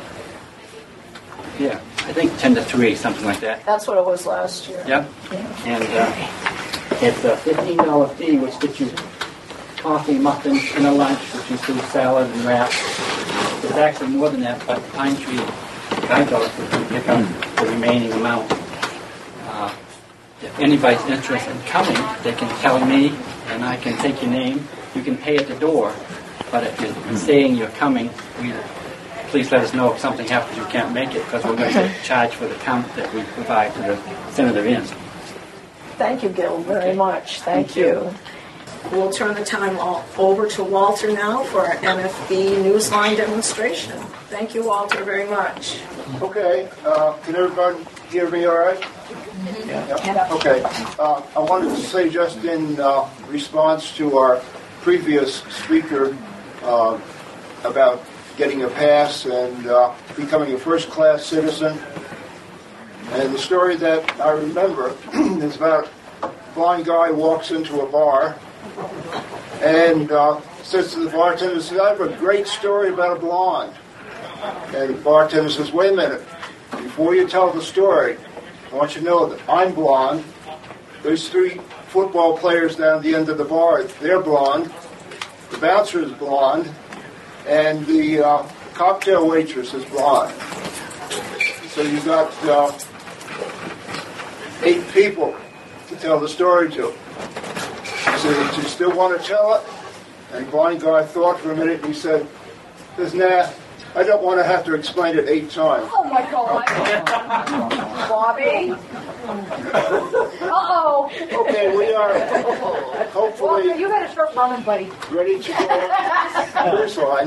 yeah, I think ten to three, something like that. That's what it was last year. Yep. And uh, it's a fifteen dollar fee, which gets you coffee, muffins, and a lunch, which includes salad and wraps. It's actually more than that, but Pine Tree Guide Dogs will pick up the remaining amount. Uh, if anybody's interested in coming, they can tell me, and I can take your name. You can pay at the door, but if you're saying you're coming, we, please let us know if something happens you can't make it, because we're going to charge for the count that we provide to the Senator Inn. Thank you, Gil, very much. Thank, Thank you. you. We'll turn the time all over to Walter now for our N F B Newsline demonstration. Thank you, Walter, very much. Okay, uh, can everybody hear me all right? Yeah. yeah. Okay. Uh, I wanted to say just in uh, response to our previous speaker uh, about getting a pass and uh, becoming a first-class citizen. And the story that I remember is about a blind guy walks into a bar and uh, says to the bartender, says, I have a great story about a blonde. And the bartender says, wait a minute, before you tell the story, I want you to know that I'm blonde. There's three football players down at the end of the bar. They're blonde. The bouncer is blonde. And the uh, cocktail waitress is blonde. So you got uh, eight people to tell the story to. So do you still want to tell it? And blind guy thought for a minute and he said, nah, I don't want to have to explain it eight times. Oh my God. Bobby. Uh-oh. Okay, we are hopefully Well, you got a short running, buddy. ready to go on this line.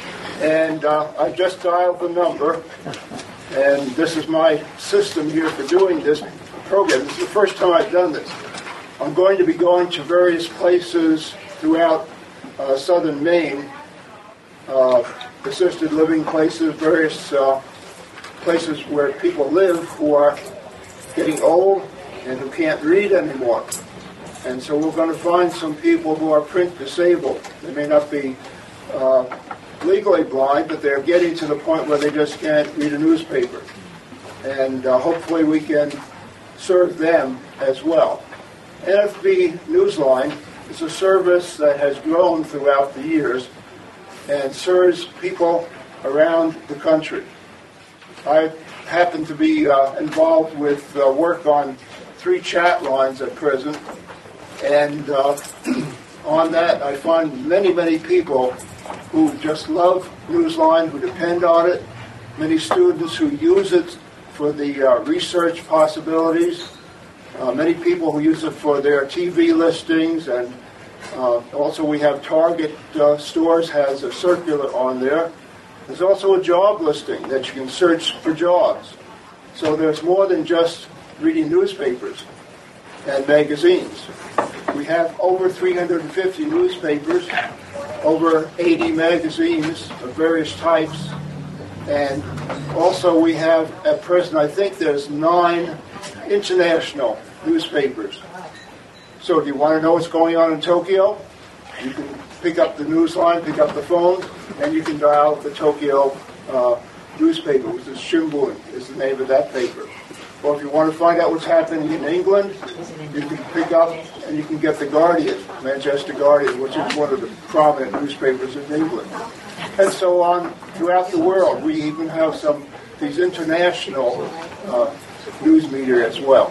And uh, I just dialed the number. And this is my system here for doing this program. This is the first time I've done this. I'm going to be going to various places throughout uh, southern Maine, uh, assisted living places, various uh, places where people live who are getting old and who can't read anymore. And so we're going to find some people who are print disabled. They may not be uh, legally blind, but they're getting to the point where they just can't read a newspaper. And uh, hopefully we can serve them as well. N F B Newsline is a service that has grown throughout the years and serves people around the country. I happen to be uh, involved with uh, work on three chat lines at present, and uh, on that I find many, many people who just love Newsline, who depend on it, many students who use it for the uh, research possibilities, uh, many people who use it for their T V listings, and uh, also we have Target uh, stores has a circular on there. There's also a job listing that you can search for jobs. So there's more than just reading newspapers and magazines. We have over three hundred fifty newspapers, over eighty magazines of various types, and also we have, at present, I think there's nine international newspapers. So do you want to know what's going on in Tokyo? You can pick up the Newsline, pick up the phone, and you can dial the Tokyo uh, newspaper, which is Shimbun, is the name of that paper. Or if you want to find out what's happening in England, you can pick up and you can get the Guardian, Manchester Guardian, which is one of the prominent newspapers in England. And so on throughout the world. We even have some these international uh, news media as well.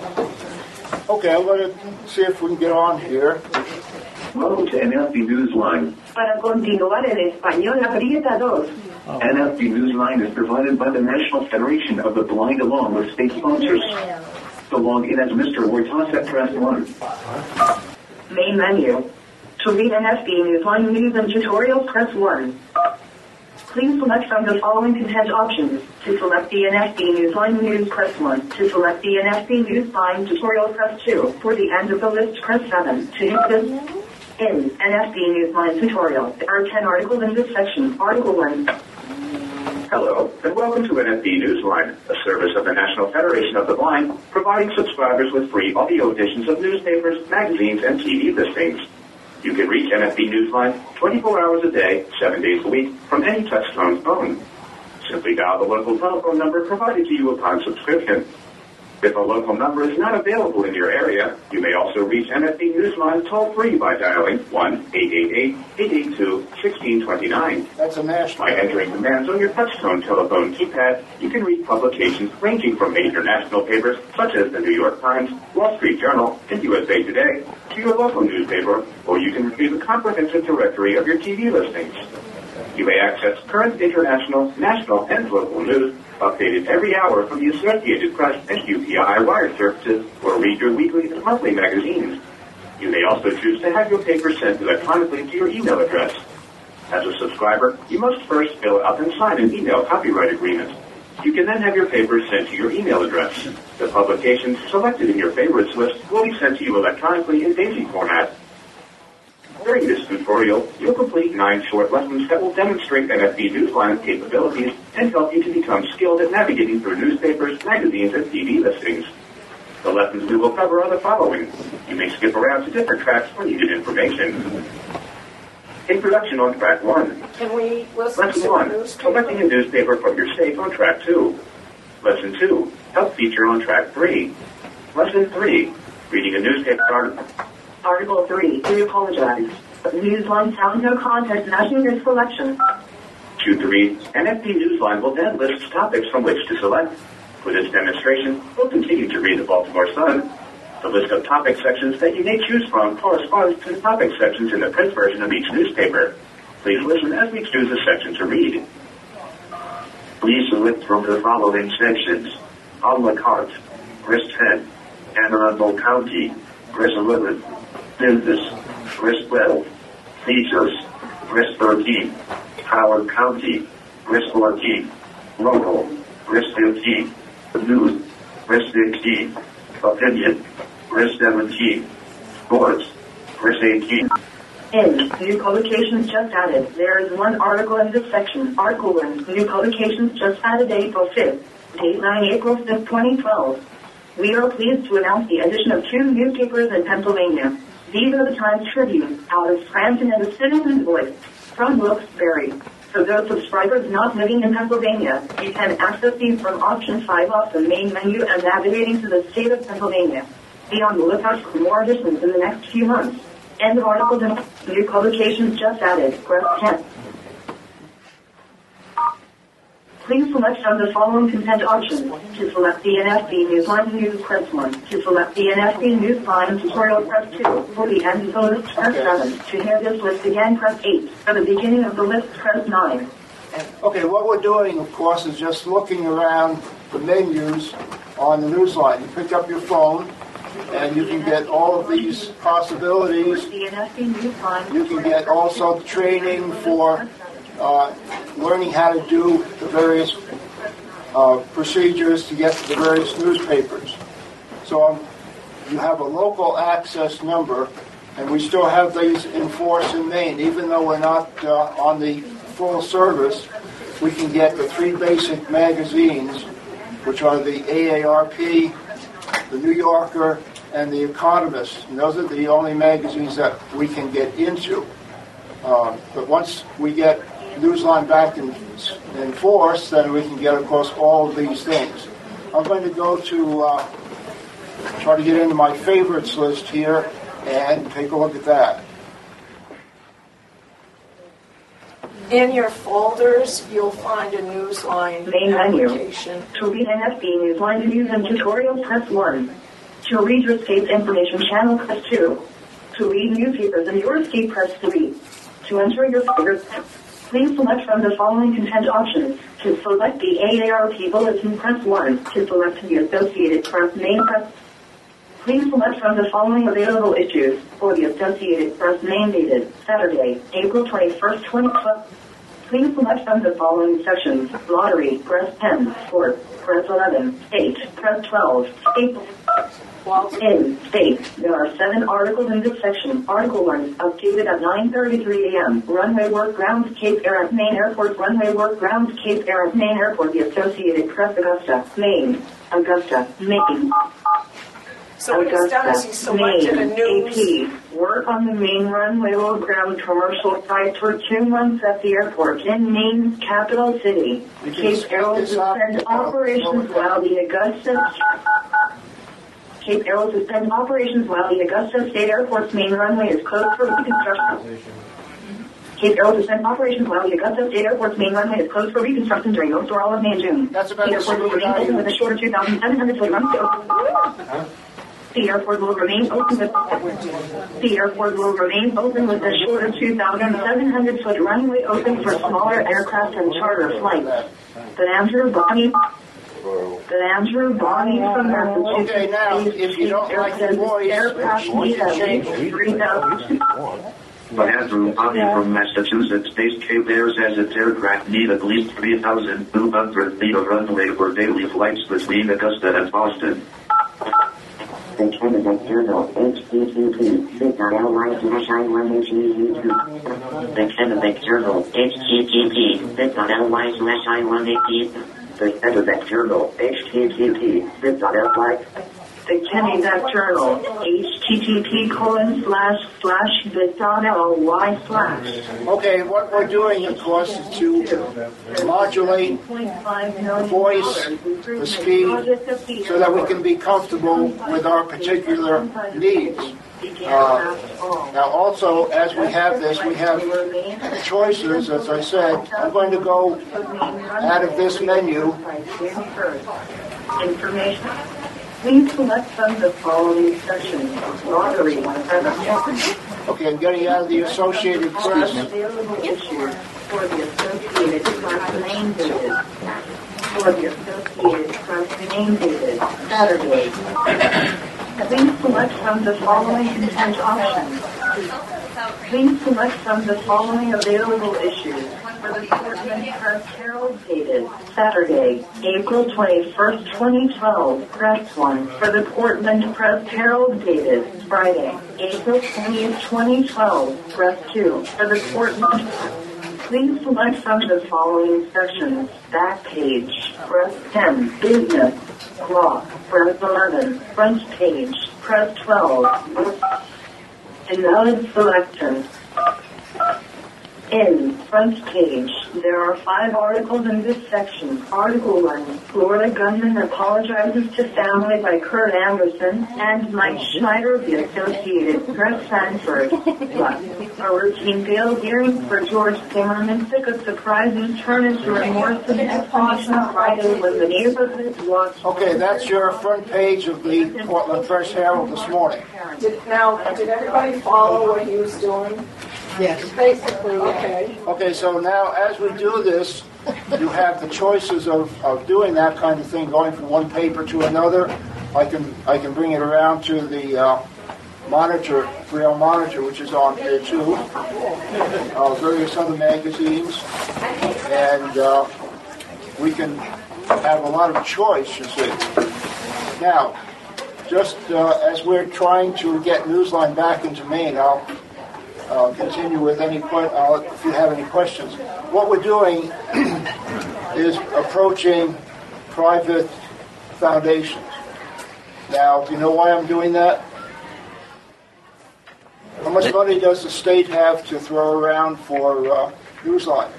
Okay, I'm going to see if we can get on here. Welcome to N F B Newsline. Para continuar en español, aprieta dos. N F B Newsline is provided by the National Federation of the Blind along with state sponsors. To log in as Mister Wojtaszek, press one. Main menu. To read N F B Newsline news and tutorials, press one. Please select from the following content options. To select the N F B Newsline news, press one. To select the N F B Newsline tutorial, press two. For the end of the list, press seven. To use this in N F B Newsline tutorial, there are ten articles in this section. Article one. Hello, and welcome to N F B Newsline, a service of the National Federation of the Blind, providing subscribers with free audio editions of newspapers, magazines, and T V listings. You can reach N F B Newsline twenty-four hours a day, seven days a week, from any touch-tone phone. Simply dial the local telephone number provided to you upon subscription. If a local number is not available in your area, you may also reach N F B Newsline toll-free by dialing one eight eight eight, eight eight two, one six two nine. That's a national. By entering commands on your touch-tone telephone keypad, you can read publications ranging from major national papers such as the New York Times, Wall Street Journal, and U S A Today to your local newspaper, or you can retrieve a comprehensive directory of your T V listings. You may access current international, national, and local news updated every hour from the Associated Press and U P I wire services, or read your weekly and monthly magazines. You may also choose to have your paper sent electronically to your email address. As a subscriber, you must first fill out and sign an email copyright agreement. You can then have your papers sent to your email address. The publications selected in your favorites list will be sent to you electronically in DAISY format. During this tutorial, you'll complete nine short lessons that will demonstrate N F B Newsline's capabilities and help you to become skilled at navigating through newspapers, magazines, and T V listings. The lessons we will cover are the following. You may skip around to different tracks for needed information. Introduction on track one. Can we listen Lesson to one. the newspaper? Selecting a newspaper from your state on track two. Lesson two. Help feature on track three. Lesson three. Reading a newspaper article. Article three. We apologize. But Newsline found no content matching your selection. Choose to read. N F B Newsline will then list topics from which to select. For this demonstration, we'll continue to read the Baltimore Sun. The list of topic sections that you may choose from corresponds to the topic sections in the print version of each newspaper. Please listen as we choose a section to read. Please select from the following sections: a la carte, Press ten, Anne Arundel County, Press eleven, Memphis, Press twelve, Features, Press thirteen, Howard County, Press fourteen, Local, Press fifteen, News, Press sixteen, Opinion, Press seventeen, Sports, Press eighteen. In new publications just added, there is one article in this section. Article one, new publications just added April fifth. Date nine April fifth, twenty twelve. We are pleased to announce the addition of two newspapers in Pennsylvania. These are the Times Tribune, out of Scranton, and the Citizen's Voice, from Wilkes-Barre. For those subscribers not living in Pennsylvania, you can access these from option five off the main menu and navigating to the state of Pennsylvania. Be on the lookout for more additions in the next few months. End of articles and new publications just added. Press ten. Please select from the following consent options. To select the N F B Newsline News, press one. To select the N F B Newsline Tutorial, press two. For the end of the list, press seven. To hear this list again, press eight. For the beginning of the list, press nine. Okay, what we're doing, of course, is just looking around the menus on the Newsline. You pick up your phone, and you can get all of these possibilities. The N F B Newsline. You can get also training for uh, learning how to do the various uh, procedures to get to the various newspapers. So um, you have a local access number, and we still have these in force in Maine. Even though we're not uh, on the full service, we can get the three basic magazines, which are the A A R P, the New Yorker, and the Economist. And those are the only magazines that we can get into. Um, but once we get Newsline back in, in force, then we can get, of course, all of these things. I'm going to go to uh, try to get into my favorites list here and take a look at that. In your folders, you'll find a Newsline Main menu. application. To read N F B Newsline News and Tutorials, press one. To read your state's information channel, press two. To read newspapers in your state, press three. To enter your favorites, please select from the following content options. To select the A A R P Bulletin, press one. To select the Associated Press Main, press. Please select from the following available issues for the Associated Press Main dated Saturday, April twenty-first, twenty twelve. Please select from the following sections. Lottery, press ten. Sports, press eleven. State, press twelve. State. In state, there are seven articles in this section. Article one, updated at nine thirty-three a.m. Runway work grounds, Cape Air at Maine Airport. Runway work grounds, Cape Air at Maine Airport. The Associated Press, Augusta, Maine. Augusta, Maine. So what he's done is he selected a Maine, news. A P. Work on the Maine runway low ground commercial site for two months at the airport in Maine's capital city. Cape Air will suspend operations while the Augusta Cape Air will suspend operations while the Augusta State Airport's main runway is closed for reconstruction. Cape Air will suspend operations while the Augusta State Airport's main runway is closed for reconstruction during most or all of May and June. That's about the airport will remain open with a shorter two thousand seven hundred foot runway. The airport will remain open with the airport will remain open with a shorter two thousand seven hundred foot runway open for smaller aircraft and charter flights. The Andrew Bonney The Andrew Bonney from Massachusetts. Okay, now, if you don't like the voice, aircraft you need can at change least it. three thousand. But Andrew Bonney from Massachusetts-based Cape Air says its aircraft need at least three thousand two hundred feet of runway for daily flights between Augusta and Boston. The Canada Journal, H T T P, bit.ly slash I one H E U two. The Canada Journal, H T T P, bit.ly slash I one H E U two. The Canada Journal, H T T P, bit.ly. The Kennebec Journal, H T T P colon slash slash bit.ly slash. Okay, what we're doing, of course, is to modulate the voice, the speed, so that we can be comfortable with our particular needs. Uh, now, also, as we have this, we have choices, as I said. I'm going to go out of this menu Information. Please select from the following sections. Lottery. Okay, I'm getting out of the Associated Press. Available issues for the Associated Press name dated. For the Associated Press name dated. Saturday. Please select from the following content options. Please select from the following available issues for the Portland Press Herald dated Saturday, April twenty-first, twenty twelve, Press one. For the Portland Press Herald dated Friday, April twentieth, twenty twelve, Press two. For the Portland, please select from the following sections. Back page, Press ten, Business, Clock, Press eleven, Front page, Press twelve. Invalid selection. In front page, there are five articles in this section. Article one, Florida gunman apologizes to family by Kurt Anderson and Mike Schneider of the Associated Press Sanford. Plus, a routine bail hearing for George Zimmerman took a surprising turn into remorseless explanation Friday when the neighborhood watched. Okay, that's your front page of the Portland Press Herald this morning. Did, now, did everybody follow what he was doing? Yes. Basically, okay. Okay, so now as we do this, you have the choices of, of doing that kind of thing, going from one paper to another. I can I can bring it around to the uh, Monitor, Real Monitor, which is on there too. Uh, various other magazines, and uh, we can have a lot of choice, you see. Now, just uh, as we're trying to get Newsline back into Maine, I'll uh, continue with any que- uh, if you have any questions. What we're doing is approaching private foundations. Now, do you know why I'm doing that? How much money does the state have to throw around for uh, Newsline?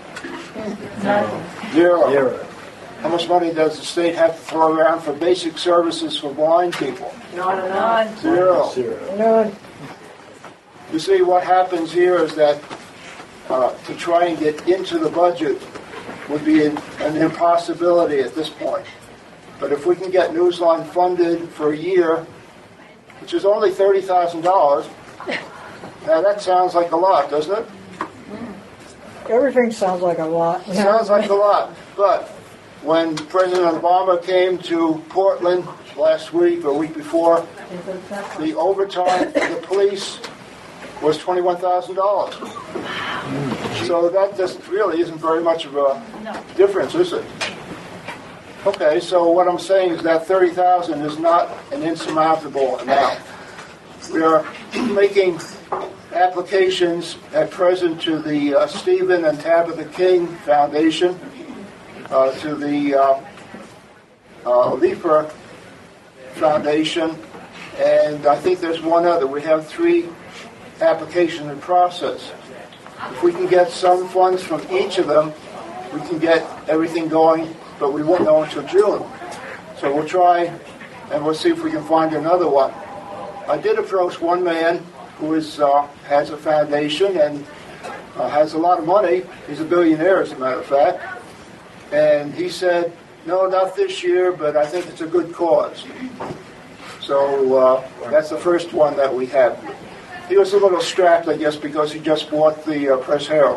Zero. Zero. How much money does the state have to throw around for basic services for blind people? Not enough. Zero. Zero. None. You see, what happens here is that uh, to try and get into the budget would be an, an impossibility at this point. But if we can get Newsline funded for a year, which is only thirty thousand dollars, now that sounds like a lot, doesn't it? Everything sounds like a lot. It sounds like a lot. But when President Obama came to Portland last week or week before, the overtime for the police was twenty-one thousand dollars. So that just really isn't very much of a difference, is it? Okay, so what I'm saying is that thirty thousand dollars is not an insurmountable amount. We are making applications at present to the uh, Stephen and Tabitha King Foundation, uh, to the uh, uh, Leeper Foundation, and I think there's one other. We have three applications in process. If we can get some funds from each of them, we can get everything going, but we won't know until June. So we'll try, and we'll see if we can find another one. I did approach one man who is uh, has a foundation and uh, has a lot of money. He's a billionaire, as a matter of fact. And he said, no, not this year, but I think it's a good cause. So uh, that's the first one that we have. He was a little strapped, I guess, because he just bought the uh, Press Herald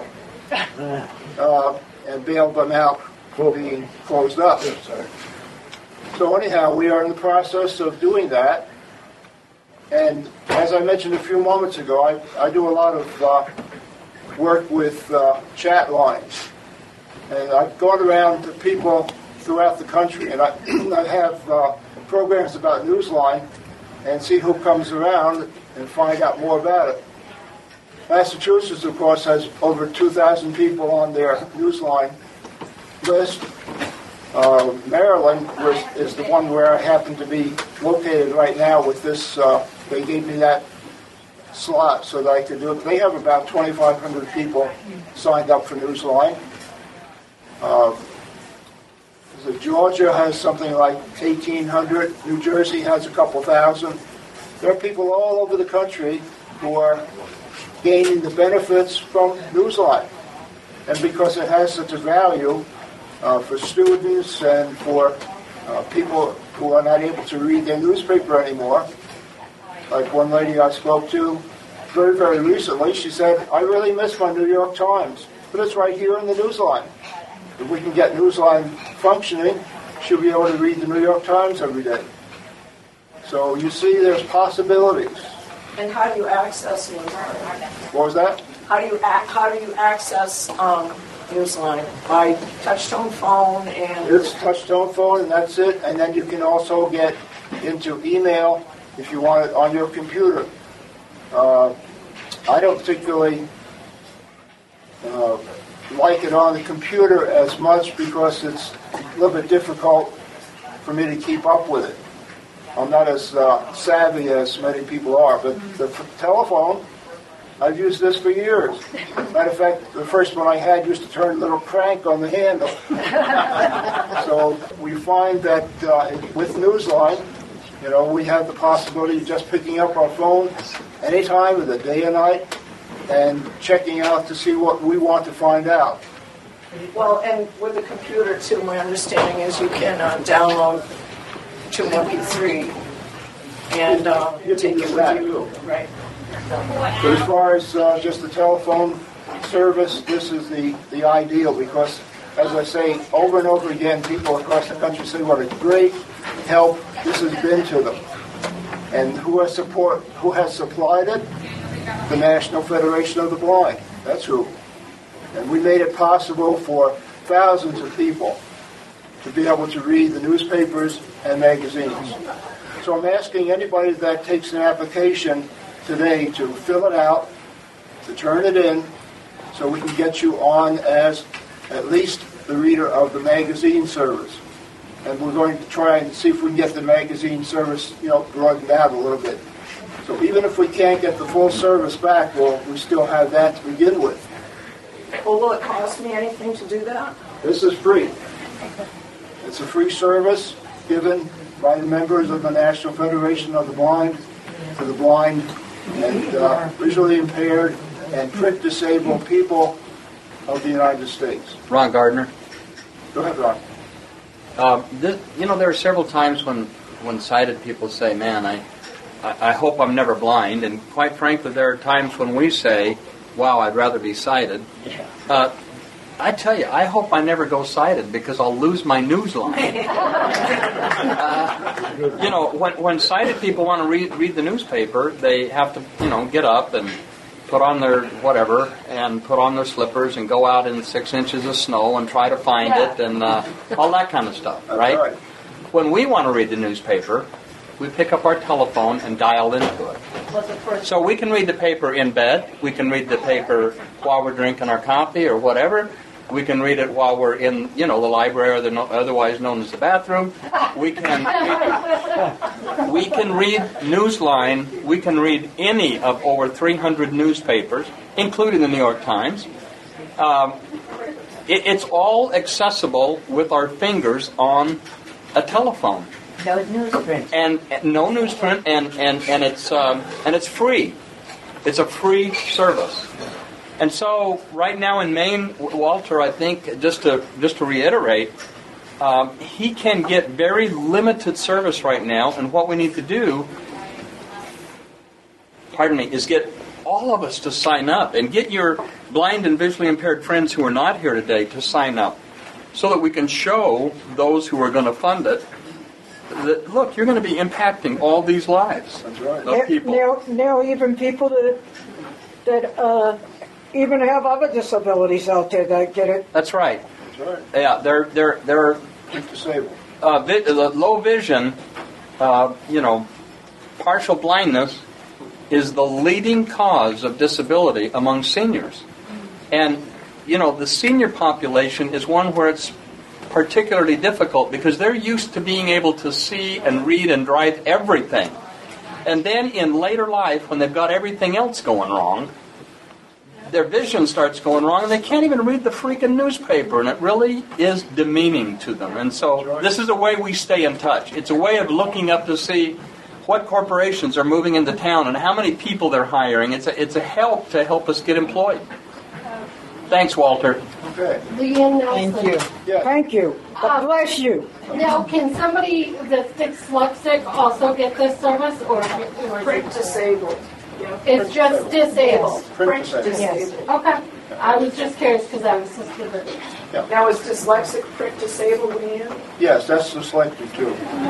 uh, and bailed them out for being closed up. So anyhow, we are in the process of doing that. And as I mentioned a few moments ago, I, I do a lot of uh, work with uh, chat lines. And I've gone around to people throughout the country, and I, I have uh, programs about Newsline and see who comes around and find out more about it. Massachusetts, of course, has over two thousand people on their Newsline list. Uh, Maryland was, is the one where I happen to be located right now with this. Uh, they gave me that slot so that I could do it. They have about twenty-five hundred people signed up for Newsline. Uh, so Georgia has something like eighteen hundred. New Jersey has a couple thousand. There are people all over the country who are gaining the benefits from Newsline. And because it has such a value uh, for students and for uh, people who are not able to read their newspaper anymore. Like one lady I spoke to very, very recently, she said, I really miss my New York Times, but it's right here in the Newsline. If we can get Newsline functioning, she'll be able to read the New York Times every day. So you see there's possibilities. And how do you access Newsline? What was that? How do you ac- how do you access um, Newsline? By touch-tone phone and... It's touch-tone phone, and that's it. And then you can also get into email if you want it on your computer. Uh, I don't particularly uh, like it on the computer as much because it's a little bit difficult for me to keep up with it. I'm not as uh, savvy as many people are, but the f- telephone, I've used this for years. Matter of fact, the first one I had used to turn a little crank on the handle. So we find that uh, with Newsline, you know, we have the possibility of just picking up our phone any time of the day and night and checking out to see what we want to find out. Well, and with the computer, too, my understanding is you can uh, download to an M P three and uh, take it with you. Right. But as far as uh, just the telephone service, this is the, the ideal because, as I say over and over again, people across the country say what a great help this has been to them. And who has support? Who has supplied it? The National Federation of the Blind. That's who. And we made it possible for thousands of people to be able to read the newspapers and magazines. So I'm asking anybody that takes an application today to fill it out, to turn it in, so we can get you on as at least the reader of the magazine service. And we're going to try and see if we can get the magazine service, you know, broadened out a little bit. So even if we can't get the full service back, well, we still have that to begin with. Well, will it cost me anything to do that? This is free. It's a free service given by the members of the National Federation of the Blind to the blind and uh, visually impaired and print disabled people of the United States. Ron Gardner. Go ahead, Ron. Uh, this, you know, there are several times when, when sighted people say, man, I, I, I hope I'm never blind. And quite frankly, there are times when we say, wow, I'd rather be sighted. Uh, I tell you, I hope I never go sighted because I'll lose my Newsline. uh, you know, when, when sighted people want to read, read the newspaper, they have to, you know, get up and put on their whatever and put on their slippers and go out in six inches of snow and try to find it and uh, all that kind of stuff, right? right? When we want to read the newspaper, we pick up our telephone and dial into it. So we can read the paper in bed. We can read the paper while we're drinking our coffee or whatever. We can read it while we're in, you know, the library, or the no, otherwise known as the bathroom. We can we can read Newsline. We can read any of over three hundred newspapers, including the New York Times. Um, it, it's all accessible with our fingers on a telephone. No newsprint. And, and no newsprint, and and and it's um, and it's free. It's a free service. And so, right now in Maine, Walter, I think, just to just to reiterate, um, he can get very limited service right now. And what we need to do, pardon me, is get all of us to sign up and get your blind and visually impaired friends who are not here today to sign up, so that we can show those who are going to fund it that, look, you're going to be impacting all these lives That's right. of people. Now, now even people that that uh, even have other disabilities out there that get it. That's right. That's right. Yeah, they're they're they're disabled. Uh, vi- uh, low vision, uh, you know, partial blindness is the leading cause of disability among seniors, and you know the senior population is one where it's particularly difficult because they're used to being able to see and read and drive everything, and then in later life when they've got everything else going wrong, their vision starts going wrong and they can't even read the freaking newspaper, and it really is demeaning to them. And so this is a way we stay in touch. It's a way of looking up to see what corporations are moving into town and how many people they're hiring. It's a, it's a help to help us get employed. Thanks, Walter. Okay. Leanne Nelson. Thank you. Yeah. Thank you. God bless you. Now, can somebody that's dyslexic also get this service, or, or Print disabled. it's just disabled? Print disabled. Yes. Okay. I was just curious because I was assisted with it. Yeah. Now, is dyslexic print disabled, Leanne? Yes, that's dyslexic too.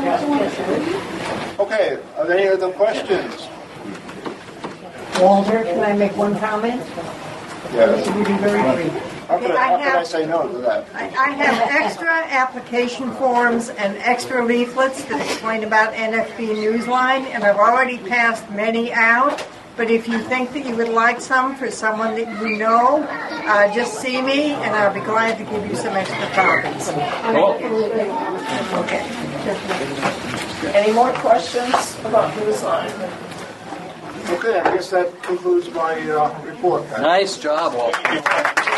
Okay, are there any other questions? Walter, can I make one comment? Yes. It will be very brief. How can I, how can I say no to that? I I have extra application forms and extra leaflets that explain about N F B Newsline, and I've already passed many out. But if you think that you would like some for someone that you know, uh, just see me, and I'll be glad to give you some extra copies. Okay. Any more questions about Newsline? Okay, I guess that concludes my uh, report. Nice job, Walter.